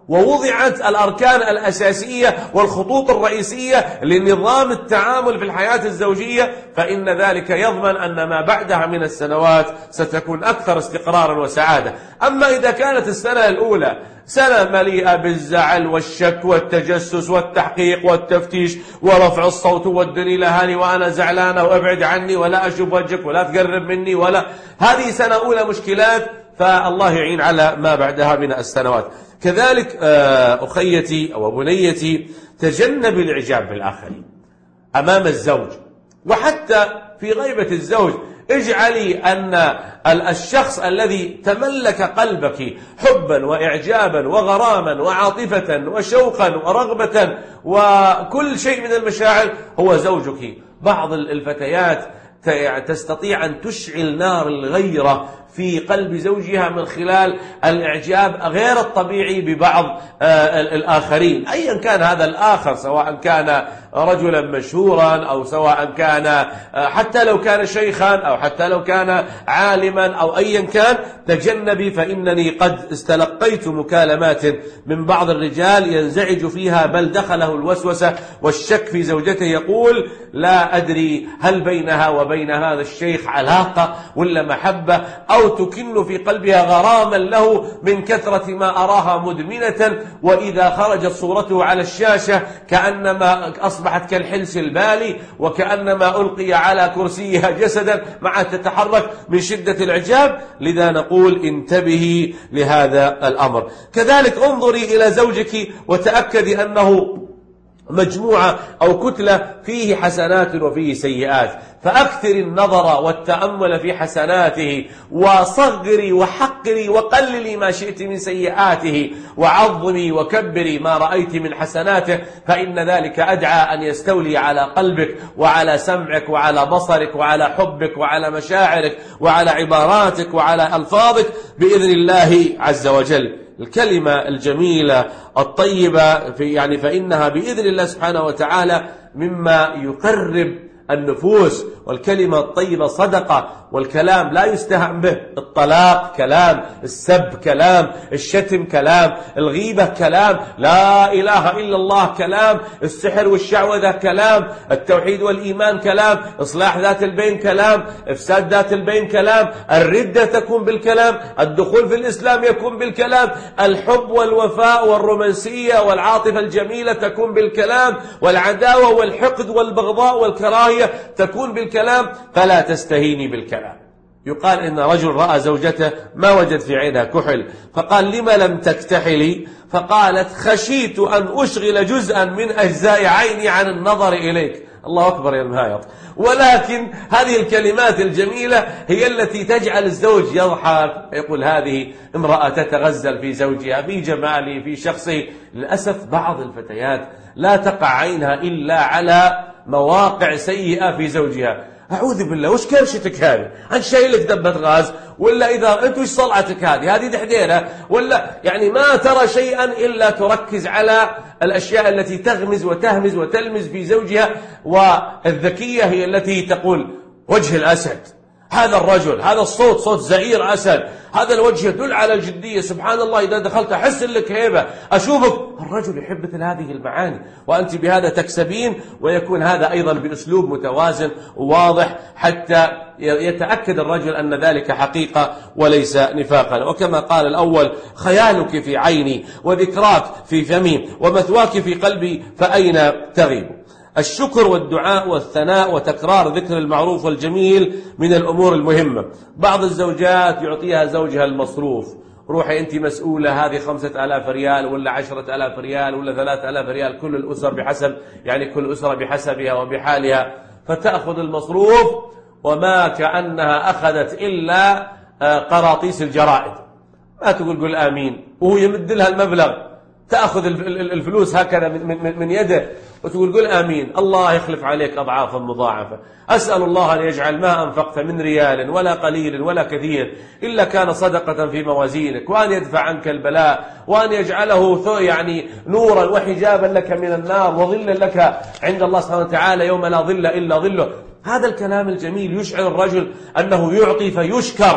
ووضعت الأركان الأساسية والخطوط الرئيسية لنظام التعامل في الحياة الزوجية، فإن ذلك يضمن أن ما بعدها من السنوات ستكون أكثر استقرارا وسعادة. أما إذا كانت السنة الأولى سنة مليئة بالزعل والشك والتجسس والتحقيق والتفتيش ورفع الصوت والدني لهاني وأنا زعلانة وابعد عني ولا أشوف وجهك ولا تقرب مني، ولا هذه سنة أولى مشكلات، فالله يعين على ما بعدها من السنوات. كذلك أخيتي أو بنيتي، تجنب الإعجاب بالآخرين أمام الزوج وحتى في غيبة الزوج. اجعلي أن الشخص الذي تملك قلبك حبا وإعجابا وغراما وعاطفة وشوقا ورغبة وكل شيء من المشاعر هو زوجك. بعض الفتيات تستطيع أن تشعل نار الغيرة في قلب زوجها من خلال الإعجاب غير الطبيعي ببعض الآخرين، أيا كان هذا الآخر، سواء كان رجلا مشهورا أو سواء كان حتى لو كان شيخا أو حتى لو كان عالما أو أيا كان. تجنبي، فإنني قد استلقيت مكالمات من بعض الرجال ينزعج فيها بل دخله الوسوسة والشك في زوجته، يقول لا أدري هل بينها وبين هذا الشيخ علاقة ولا محبة، أو تكن في قلبها غراما له من كثرة ما أراها مدمنة، وإذا خرجت صورته على الشاشة كأنما أصبحت كالحلس البالي وكأنما ألقي على كرسيها جسدا مع تتحرك من شدة الإعجاب. لذا نقول انتبهي لهذا الأمر. كذلك انظري إلى زوجك وتأكدي أنه مجموعة أو كتلة فيه حسنات وفيه سيئات، فأكثر النظر والتأمل في حسناته وصغري وحقري وقللي ما شئت من سيئاته وعظمي وكبري ما رأيت من حسناته، فإن ذلك أدعى أن يستولي على قلبك وعلى سمعك وعلى بصرك وعلى حبك وعلى مشاعرك وعلى عباراتك وعلى ألفاظك بإذن الله عز وجل. الكلمة الجميلة الطيبة في يعني فإنها بإذن الله سبحانه وتعالى مما يقرب النفوس، والكلمة الطيبة صدقة، والكلام لا يستهان به. الطلاق كلام، السب كلام، الشتم كلام، الغيبة كلام، لا إله إلا الله كلام، السحر والشعوذة كلام، التوحيد والإيمان كلام، إصلاح ذات البين كلام، إفساد ذات البين كلام، الردة تكون بالكلام، الدخول في الإسلام يكون بالكلام، الحب والوفاء والرومانسية والعاطفة الجميلة تكون بالكلام، والعداوة والحقد والبغضاء والكراهية تكون بالكلام، فلا تستهيني بالكلام. يقال إن رجل رأى زوجته ما وجد في عينها كحل، فقال لما لم تكتحلي؟ فقالت خشيت أن أشغل جزءا من أجزاء عيني عن النظر إليك. الله أكبر يا المهايط. ولكن هذه الكلمات الجميلة هي التي تجعل الزوج يضحك، يقول هذه امرأة تتغزل في زوجها، في جماله، في شخصه. للأسف بعض الفتيات لا تقع عينها إلا على مواقع سيئة في زوجها. أعوذ بالله، وش كرشتك هذه؟ عن شايلك دبة غاز؟ ولا إذا أنت وش صلعتك هذه؟ هذه دحديرة؟ ولا يعني ما ترى شيئا إلا تركز على الأشياء التي تغمز وتهمز وتلمز في زوجها. والذكية هي التي تقول وجه الأسد، هذا الرجل، هذا الصوت صوت زئير أسد، هذا الوجه يدل على الجدية، سبحان الله إذا دخلت أحس لك هيبة، أشوفك. الرجل يحب مثل هذه المعاني، وأنت بهذا تكسبين، ويكون هذا أيضا بأسلوب متوازن وواضح حتى يتأكد الرجل أن ذلك حقيقة وليس نفاقا. وكما قال الأول خيالك في عيني وذكراك في فمي ومثواك في قلبي فأين تغيب. الشكر والدعاء والثناء وتكرار ذكر المعروف والجميل من الأمور المهمة. بعض الزوجات يعطيها زوجها المصروف، روحي أنت مسؤولة، هذه خمسة آلاف ريال ولا عشرة آلاف ريال ولا ثلاثة آلاف ريال، كل الأسر بحسب يعني كل أسرة بحسبها وبحالها، فتأخذ المصروف وما كأنها أخذت إلا قراطيس الجرائد. ما تقول قل آمين، وهو يمد لها المبلغ، تأخذ الفلوس هكذا من من يده وتقول قل آمين، الله يخلف عليك أضعافا مضاعفة. أسأل الله أن يجعل ما أنفقت من ريال ولا قليل ولا كثير إلا كان صدقة في موازينك، وأن يدفع عنك البلاء، وأن يجعله يعني نورا وحجابا لك من النار وظلا لك عند الله سبحانه وتعالى يوم لا ظل إلا ظله. هذا الكلام الجميل يشعر الرجل أنه يعطي فيشكر.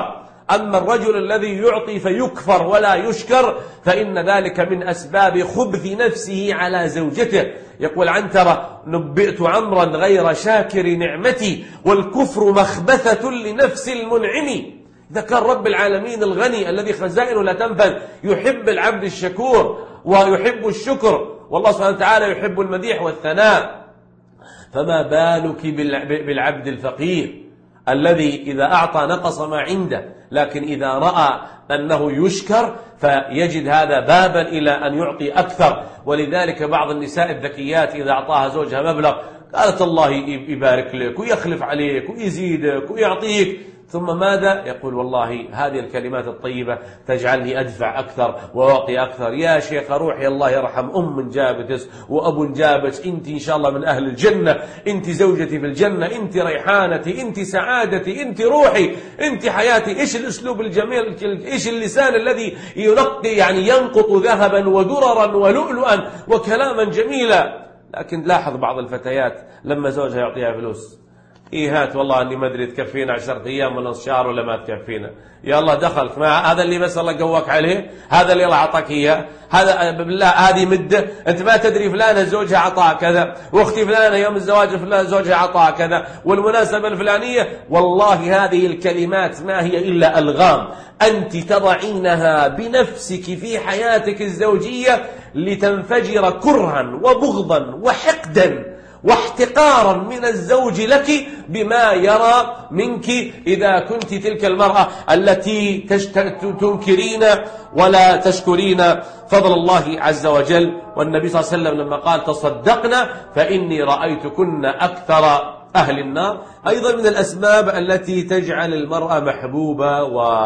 أما الرجل الذي يعطي فيكفر ولا يشكر فإن ذلك من أسباب خبث نفسه على زوجته. يقول عنترة: نبئت عمرا غير شاكر نعمتي والكفر مخبثة لنفس المنعم. إذا كان رب العالمين الغني الذي خزائنه لا تنفذ يحب العبد الشكور ويحب الشكر، والله سبحانه وتعالى يحب المديح والثناء، فما بالك بالعبد الفقير الذي إذا أعطى نقص ما عنده، لكن إذا رأى أنه يشكر فيجد هذا بابا إلى أن يعطي أكثر. ولذلك بعض النساء الذكيات إذا أعطاها زوجها مبلغ قالت: الله يبارك لك ويخلف عليك ويزيدك ويعطيك، ثم ماذا؟ يقول: والله هذه الكلمات الطيبة تجعلني أدفع أكثر وأعطي أكثر. يا شيخ روحي الله يرحم أم جابتس وأب جابتس، أنت إن شاء الله من أهل الجنة، أنت زوجتي في الجنة، أنت ريحانتي، أنت سعادتي، أنت روحي، أنت حياتي. إيش الأسلوب الجميل، إيش اللسان الذي ينقي يعني ينقط ذهبا ودررا ولؤلؤا وكلاما جميلا. لكن لاحظ بعض الفتيات لما زوجها يعطيها فلوس: إيه هات والله أني ما أدري تكفينا عشرة أيام ولا نص شهر ولا ما تكفينا. يا الله دخلك مع هذا اللي بس الله قواك عليه، هذا اللي الله أعطاك إياه، هذا بالله هذه مدة. أنت ما تدري فلانة زوجها عطاها كذا، وأختي فلانة يوم الزواج فلان زوجها عطاها كذا، والمناسبة الفلانية. والله هذه الكلمات ما هي إلا ألغام أنت تضعينها بنفسك في حياتك الزوجية لتنفجر كرها وبغضا وحقدا واحتقارا من الزوج لك بما يرى منك إذا كنت تلك المرأة التي تنكرين ولا تشكرين فضل الله عز وجل. والنبي صلى الله عليه وسلم لما قال: تصدقنا فإني رأيتكن أكثر أهل النار، أيضا من الأسباب التي تجعل المرأة محبوبة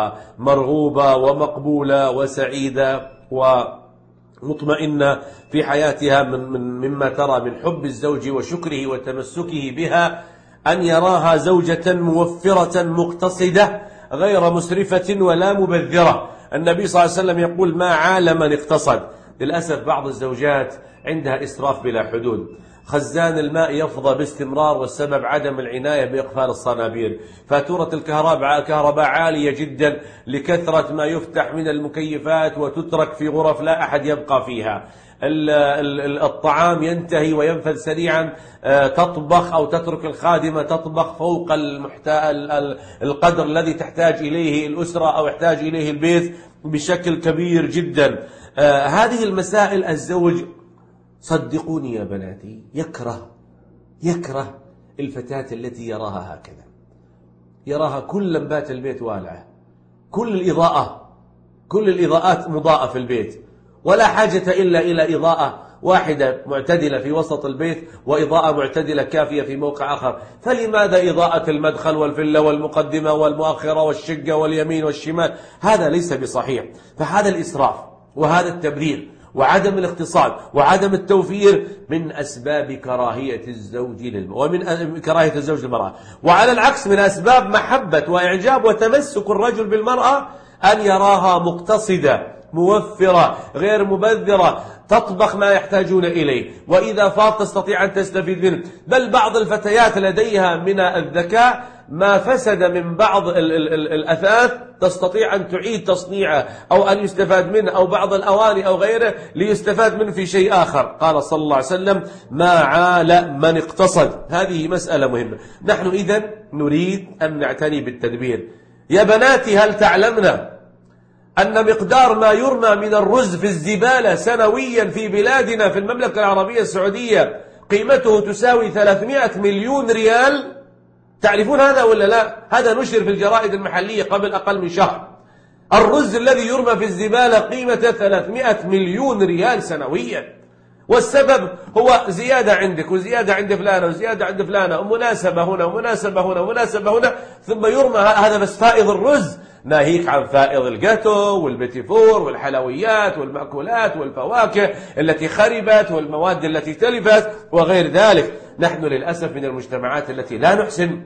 ومرغوبة ومقبولة وسعيدة ومطمئنة في حياتها من من مما ترى من حب الزوج وشكره وتمسكه بها، أن يراها زوجة موفرة مقتصدة غير مسرفة ولا مبذرة. النبي صلى الله عليه وسلم يقول: ما عال من اقتصد. للأسف بعض الزوجات عندها إسراف بلا حدود، خزان الماء يفضى باستمرار والسبب عدم العناية بإقفال الصنابير، فاتورة الكهرباء كهرباء عالية جدا لكثرة ما يفتح من المكيفات وتترك في غرف لا أحد يبقى فيها، الطعام ينتهي وينفذ سريعا، تطبخ أو تترك الخادمة تطبخ فوق القدر الذي تحتاج إليه الأسرة أو يحتاج إليه البيت بشكل كبير جدا. هذه المسائل الزوج صدقوني يا بناتي يكره يكره الفتاة التي يراها هكذا، يراها كل لمبات البيت والعة، كل الإضاءة كل الإضاءات مضاءة في البيت، ولا حاجة إلا إلى إضاءة واحدة معتدلة في وسط البيت وإضاءة معتدلة كافية في موقع آخر. فلماذا إضاءة المدخل والفلة والمقدمة والمؤخرة والشقة واليمين والشمال؟ هذا ليس بصحيح. فهذا الإسراف وهذا التبذير وعدم الاقتصاد وعدم التوفير من أسباب كراهية الزوج للمرأة، ومن كراهية الزوج للمرأة. وعلى العكس من أسباب محبة وإعجاب وتمسك الرجل بالمرأة أن يراها مقتصدة موفرة غير مبذرة، تطبخ ما يحتاجون إليه، وإذا فاض تستطيع أن تستفيد منه. بل بعض الفتيات لديها من الذكاء ما فسد من بعض ال ال ال الأثاث تستطيع أن تعيد تصنيعه أو أن يستفاد منه، أو بعض الأواني أو غيره ليستفاد منه في شيء آخر. قال صلى الله عليه وسلم: ما عال من اقتصد. هذه مسألة مهمة. نحن إذن نريد أن نعتني بالتدبير. يا بناتي، هل تعلمنا أن مقدار ما يرمى من الرز في الزبالة سنويا في بلادنا في المملكة العربية السعودية قيمته تساوي ثلاثمائة مليون ريال؟ تعرفون هذا ولا لا؟ هذا نشر في الجرائد المحلية قبل أقل من شهر. الرز الذي يرمى في الزبالة قيمته ثلاثمائة مليون ريال سنويا، والسبب هو زيادة عندك وزيادة عند فلانة وزيادة عند فلانة ومناسبة هنا ومناسبة هنا ومناسبة هنا، ثم يرمى هذا بس فائض الرز، ناهيك عن فائض الجاتو والبيتيفور والحلويات والمأكولات والفواكه التي خربت والمواد التي تلفت وغير ذلك. نحن للأسف من المجتمعات التي لا نحسن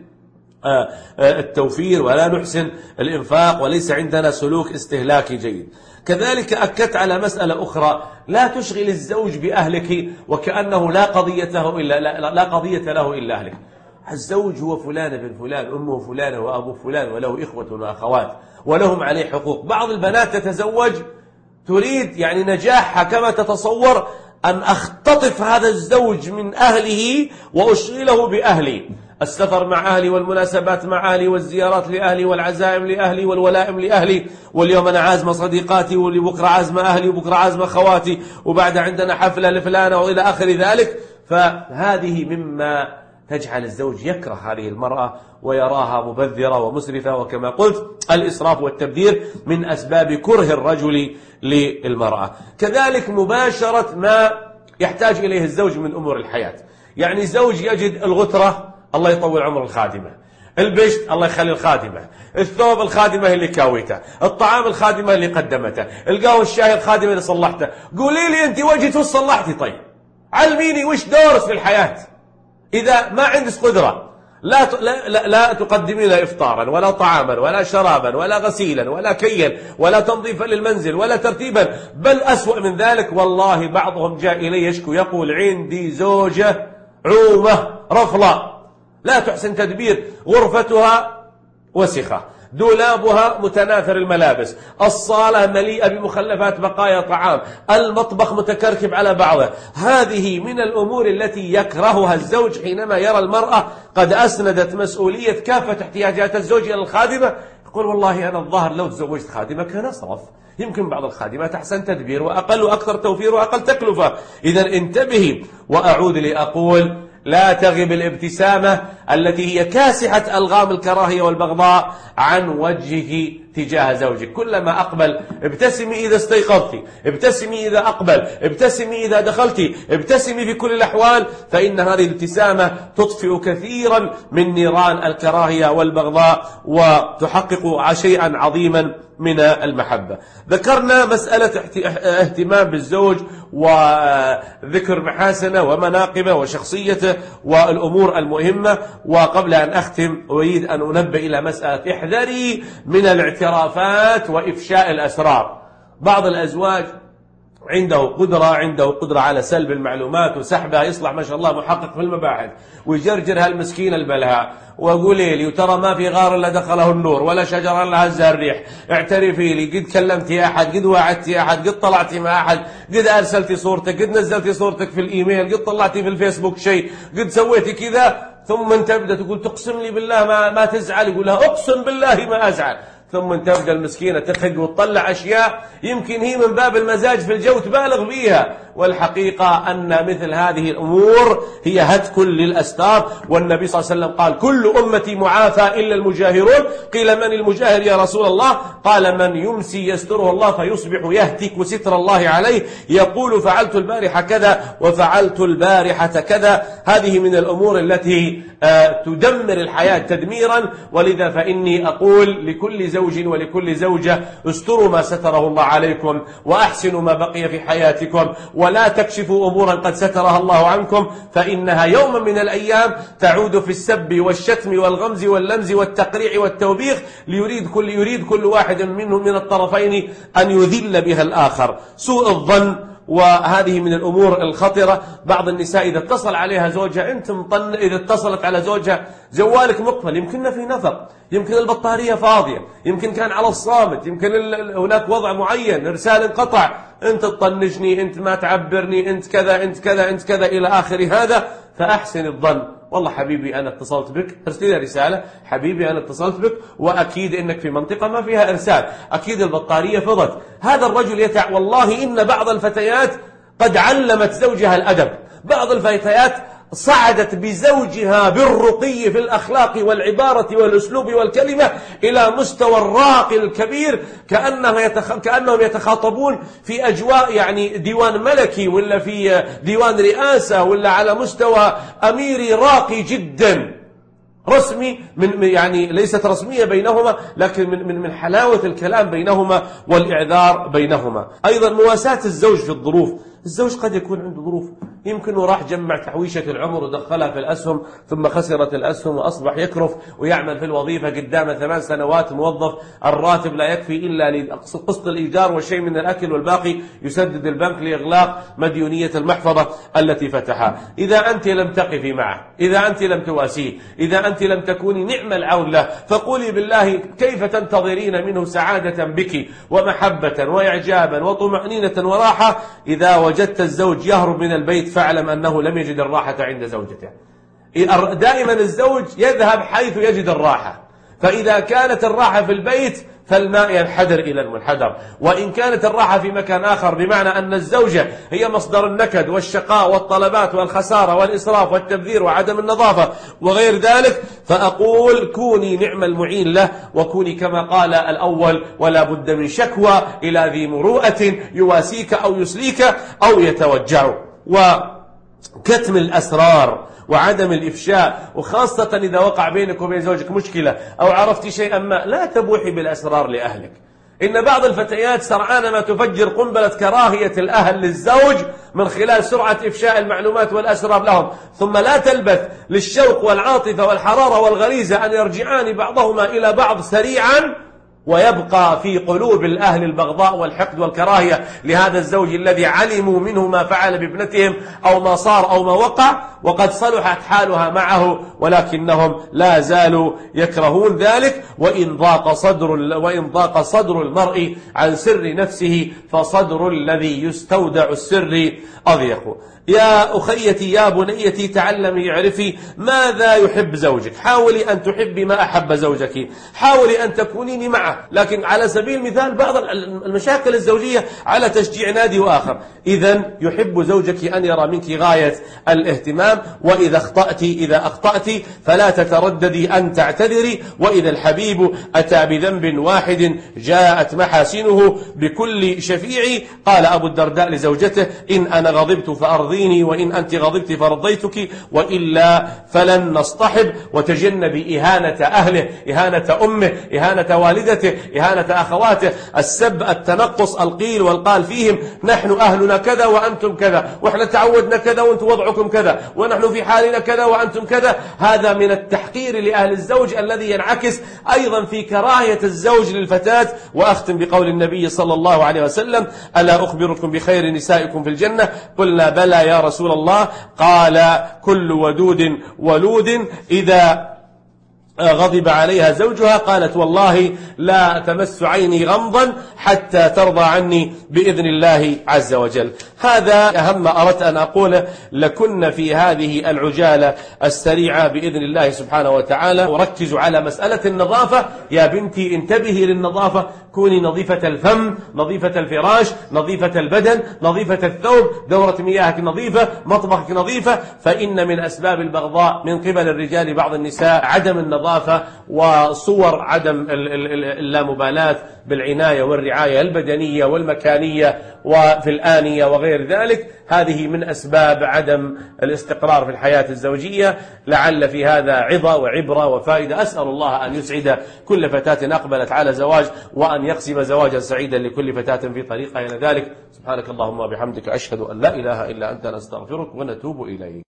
التوفير ولا نحسن الإنفاق، وليس عندنا سلوك استهلاكي جيد. كذلك أكدت على مسألة أخرى: لا تشغل الزوج بأهلك وكأنه لا قضيته إلا لا, لا قضية له إلا أهلك. الزوج هو فلان بن فلان، أمه فلانة وأبو فلان، وله إخوة وأخوات ولهم عليه حقوق. بعض البنات تتزوج تريد يعني نجاحها كما تتصور أن أختطف هذا الزوج من أهله وأشغله بأهلي، السفر مع أهلي والمناسبات مع أهلي والزيارات لأهلي والعزائم لأهلي والولائم لأهلي، واليوم أنا عازمة صديقاتي وبكرة عازمة أهلي وبكرة عازمة خواتي وبعد عندنا حفلة لفلانة وإلى آخر ذلك. فهذه مما تجعل الزوج يكره هذه المرأة ويراها مبذرة ومسرفة، وكما قلت الإسراف والتبذير من أسباب كره الرجل للمرأة. كذلك مباشرة ما يحتاج إليه الزوج من أمور الحياة، يعني زوج يجد الغترة الله يطول عمر الخادمة، البشت الله يخلي الخادمة، الثوب الخادمة اللي كاويته، الطعام الخادمة اللي قدمته، القهوة الشاي الخادمة اللي صلحته. قولي لي أنت وجهت وش صلحتي؟ طيب علميني وش دورك في الحياة. إذا ما عندك قدرة لا لا لا, لا تقدمين لا إفطارا ولا طعاما ولا شرابا ولا غسيلا ولا كيا ولا تنظيفا للمنزل ولا ترتيبا، بل أسوأ من ذلك. والله بعضهم جاء إلي يشكو يقول عندي زوجة عومة رفلة لا تحسن تدبير، غرفتها وسخة، دولابها متناثر الملابس، الصالة مليئة بمخلفات بقايا طعام، المطبخ متكركب على بعضه. هذه من الأمور التي يكرهها الزوج حينما يرى المرأة قد أسندت مسؤولية كافة احتياجات الزوج إلى الخادمة. يقول والله أنا الظاهر لو تزوجت خادمة كان أصرف، يمكن بعض الخادمات أحسن تدبير وأقل وأكثر توفير وأقل تكلفة. إذا انتبهي. وأعود لأقول لا تغب الابتسامة التي هي كاسحة ألغام الكراهية والبغضاء عن وجهك تجاه زوجك. كلما أقبل ابتسمي إذا استيقظتي، ابتسمي إذا أقبل، ابتسمي إذا دخلتي، ابتسمي في كل الأحوال، فإن هذه الابتسامة تطفئ كثيرا من نيران الكراهية والبغضاء وتحقق شيئا عظيما من المحبة. ذكرنا مسألة اهتمام بالزوج وذكر محاسنه ومناقبه وشخصيته والأمور المهمة. وقبل أن أختم أريد أن أنبه إلى مسألة احذري من الاعترافات وإفشاء الأسرار. بعض الأزواج عنده قدرة عنده قدرة على سلب المعلومات وسحبها، يصلح ما شاء الله محقق في المباحث ويجرجر هالمسكين البلهاء وقولي لي وترى ما في غار إلا دخله النور ولا شجرة إلا هزها الريح، اعترفي لي قد كلمتي أحد، قد وعدتي أحد، قد طلعتي مع أحد، قد أرسلتي صورتك، قد نزلتي صورتك في الإيميل، قد طلعتي في الفيسبوك شيء، قد سويتي كذا. ثم أنت تبدأ تقول تقسم لي بالله ما, ما تزعل، يقول لها أقسم بالله ما أزعل. ثم تبدأ المسكينة تخق وتطلع أشياء يمكن هي من باب المزاج في الجو تبالغ فيها، والحقيقة أن مثل هذه الأمور هي هتك للأستار. والنبي صلى الله عليه وسلم قال كل أمتي معافى إلا المجاهرون. قيل من المجاهر يا رسول الله؟ قال من يمسي يستره الله فيصبح يهتك ستر الله عليه، يقول فعلت البارحة كذا وفعلت البارحة كذا. هذه من الأمور التي تدمر الحياة تدميرا. ولذا فإني أقول لكل زوج ولكل زوجة استروا ما ستره الله عليكم وأحسنوا ما بقي في حياتكم، ولا تكشفوا أمورا قد سترها الله عنكم، فإنها يوما من الأيام تعود في السب والشتم والغمز واللمز والتقريع والتوبيخ، ليريد كل يريد كل واحد منهم من الطرفين أن يذل بها الآخر. سوء الظن وهذه من الأمور الخطرة. بعض النساء إذا اتصل عليها زوجها أنت مطن، إذا اتصلت على زوجها جوالك مقفل، يمكن في نفق، يمكن البطارية فاضية، يمكن كان على الصامت، يمكن هناك وضع معين، إرسال انقطع، أنت تطنشني، أنت ما تعبرني، أنت كذا أنت كذا أنت كذا إلى آخر هذا. فأحسن الظن، والله حبيبي أنا اتصلت بك، ارسل لي رسالة حبيبي أنا اتصلت بك وأكيد إنك في منطقة ما فيها إرسال، أكيد البطارية فضت. هذا الرجل يتع والله إن بعض الفتيات قد علمت زوجها الأدب، بعض الفتيات صعدت بزوجها بالرقي في الأخلاق والعبارة والأسلوب والكلمة إلى مستوى الراقي الكبير، كأنهم, يتخ... كأنهم يتخاطبون في أجواء يعني ديوان ملكي ولا في ديوان رئاسة ولا على مستوى أميري راقي جدا، رسمي من يعني ليست رسمية بينهما لكن من من من حلاوة الكلام بينهما والإعذار بينهما. أيضا مواساة الزوج في الظروف، الزوج قد يكون عنده ظروف، يمكنه راح جمع تحويشة العمر ودخلها في الأسهم ثم خسرت الأسهم وأصبح يكرف ويعمل في الوظيفة قدام ثمان سنوات موظف، الراتب لا يكفي إلا لقسط الإيجار وشيء من الأكل والباقي يسدد البنك لإغلاق مديونية المحفظة التي فتحها. إذا أنت لم تقفي معه، إذا أنت لم تواسيه، إذا أنت لم تكوني نعم العون له، فقولي بالله كيف تنتظرين منه سعادة بك ومحبة وإعجابا وطمأنينة وراحة إذا وجدت الزوج يهرب من البيت؟ فاعلم أنه لم يجد الراحة عند زوجته. دائما الزوج يذهب حيث يجد الراحة، فإذا كانت الراحة في البيت فالماء ينحدر إلى المنحدر، وإن كانت الراحة في مكان آخر بمعنى أن الزوجة هي مصدر النكد والشقاء والطلبات والخسارة والإسراف والتبذير وعدم النظافة وغير ذلك، فأقول كوني نعم المعين له، وكوني كما قال الأول ولا بد من شكوى إلى ذي مروءة يواسيك أو يسليك أو يتوجع. وكتم الأسرار وعدم الإفشاء، وخاصة إذا وقع بينك وبين زوجك مشكلة أو عرفتي شيئا ما، لا تبوحي بالأسرار لأهلك. إن بعض الفتيات سرعان ما تفجر قنبلة كراهية الأهل للزوج من خلال سرعة إفشاء المعلومات والأسرار لهم، ثم لا تلبث للشوق والعاطفة والحرارة والغريزة أن يرجعان بعضهما إلى بعض سريعا، ويبقى في قلوب الأهل البغضاء والحقد والكراهية لهذا الزوج الذي علموا منه ما فعل بابنتهم أو ما صار أو ما وقع، وقد صلحت حالها معه، ولكنهم لا زالوا يكرهون ذلك. وإن ضاق صدر وإن ضاق صدر المرء عن سر نفسه فصدر الذي يستودع السر أضيق. يا أخيتي يا بنيتي تعلمي اعرفي ماذا يحب زوجك، حاولي أن تحبي ما أحب زوجك، حاولي أن تكونين معه. لكن على سبيل المثال بعض المشاكل الزوجية على تشجيع نادي وآخر، إذن يحب زوجك أن يرى منك غاية الاهتمام، وإذا أخطأت إذا أخطأت فلا تترددي أن تعتذري، وإذا الحبيب أتى بذنب واحد جاءت محاسنه بكل شفيع. قال أبو الدرداء لزوجته: إن أنا غضبت فأرضيني، وإن أنت غضبت فرضيتك، وإلا فلن نصطحب. وتجنبي إهانة أهله، إهانة أمه، إهانة والدته، إهانة أخواته، السب، التنقص، القيل والقال فيهم: نحن أهلنا كذا وأنتم كذا، وإحنا تعودنا كذا وأنتم وضعكم كذا، ونحن في حالنا كذا وأنتم كذا. هذا من التحقير لأهل الزوج الذي ينعكس أيضا في كراهية الزوج للفتاة. وأختم بقول النبي صلى الله عليه وسلم: ألا أخبركم بخير نسائكم في الجنة؟ قلنا: بلى يا رسول الله. قال: كل ودود ولود إذا غضب عليها زوجها قالت: والله لا تمس عيني غمضا حتى ترضى عني بإذن الله عز وجل. هذا أهم ما أردت أن أقوله لكن في هذه العجالة السريعة بإذن الله سبحانه وتعالى. وركزوا على مسألة النظافة يا بنتي، انتبهي للنظافة، كوني نظيفة الفم، نظيفة الفراش، نظيفة البدن، نظيفة الثوب، دورة مياهك نظيفة، مطبخك نظيفة. فإن من أسباب البغضاء من قبل الرجال بعض النساء عدم النظافة وصور عدم اللامبالاة بالعناية والرعاية البدنية والمكانية وفي الآنية وغير ذلك. هذه من أسباب عدم الاستقرار في الحياة الزوجية. لعل في هذا عظة وعبرة وفائدة. أسأل الله أن يسعد كل فتاة أقبلت على زواج، وأن يقسم زواجا سعيدا لكل فتاة في طريقها إلى ذلك. سبحانك اللهم وبحمدك، أشهد أن لا إله إلا أنت، نستغفرك ونتوب إليك.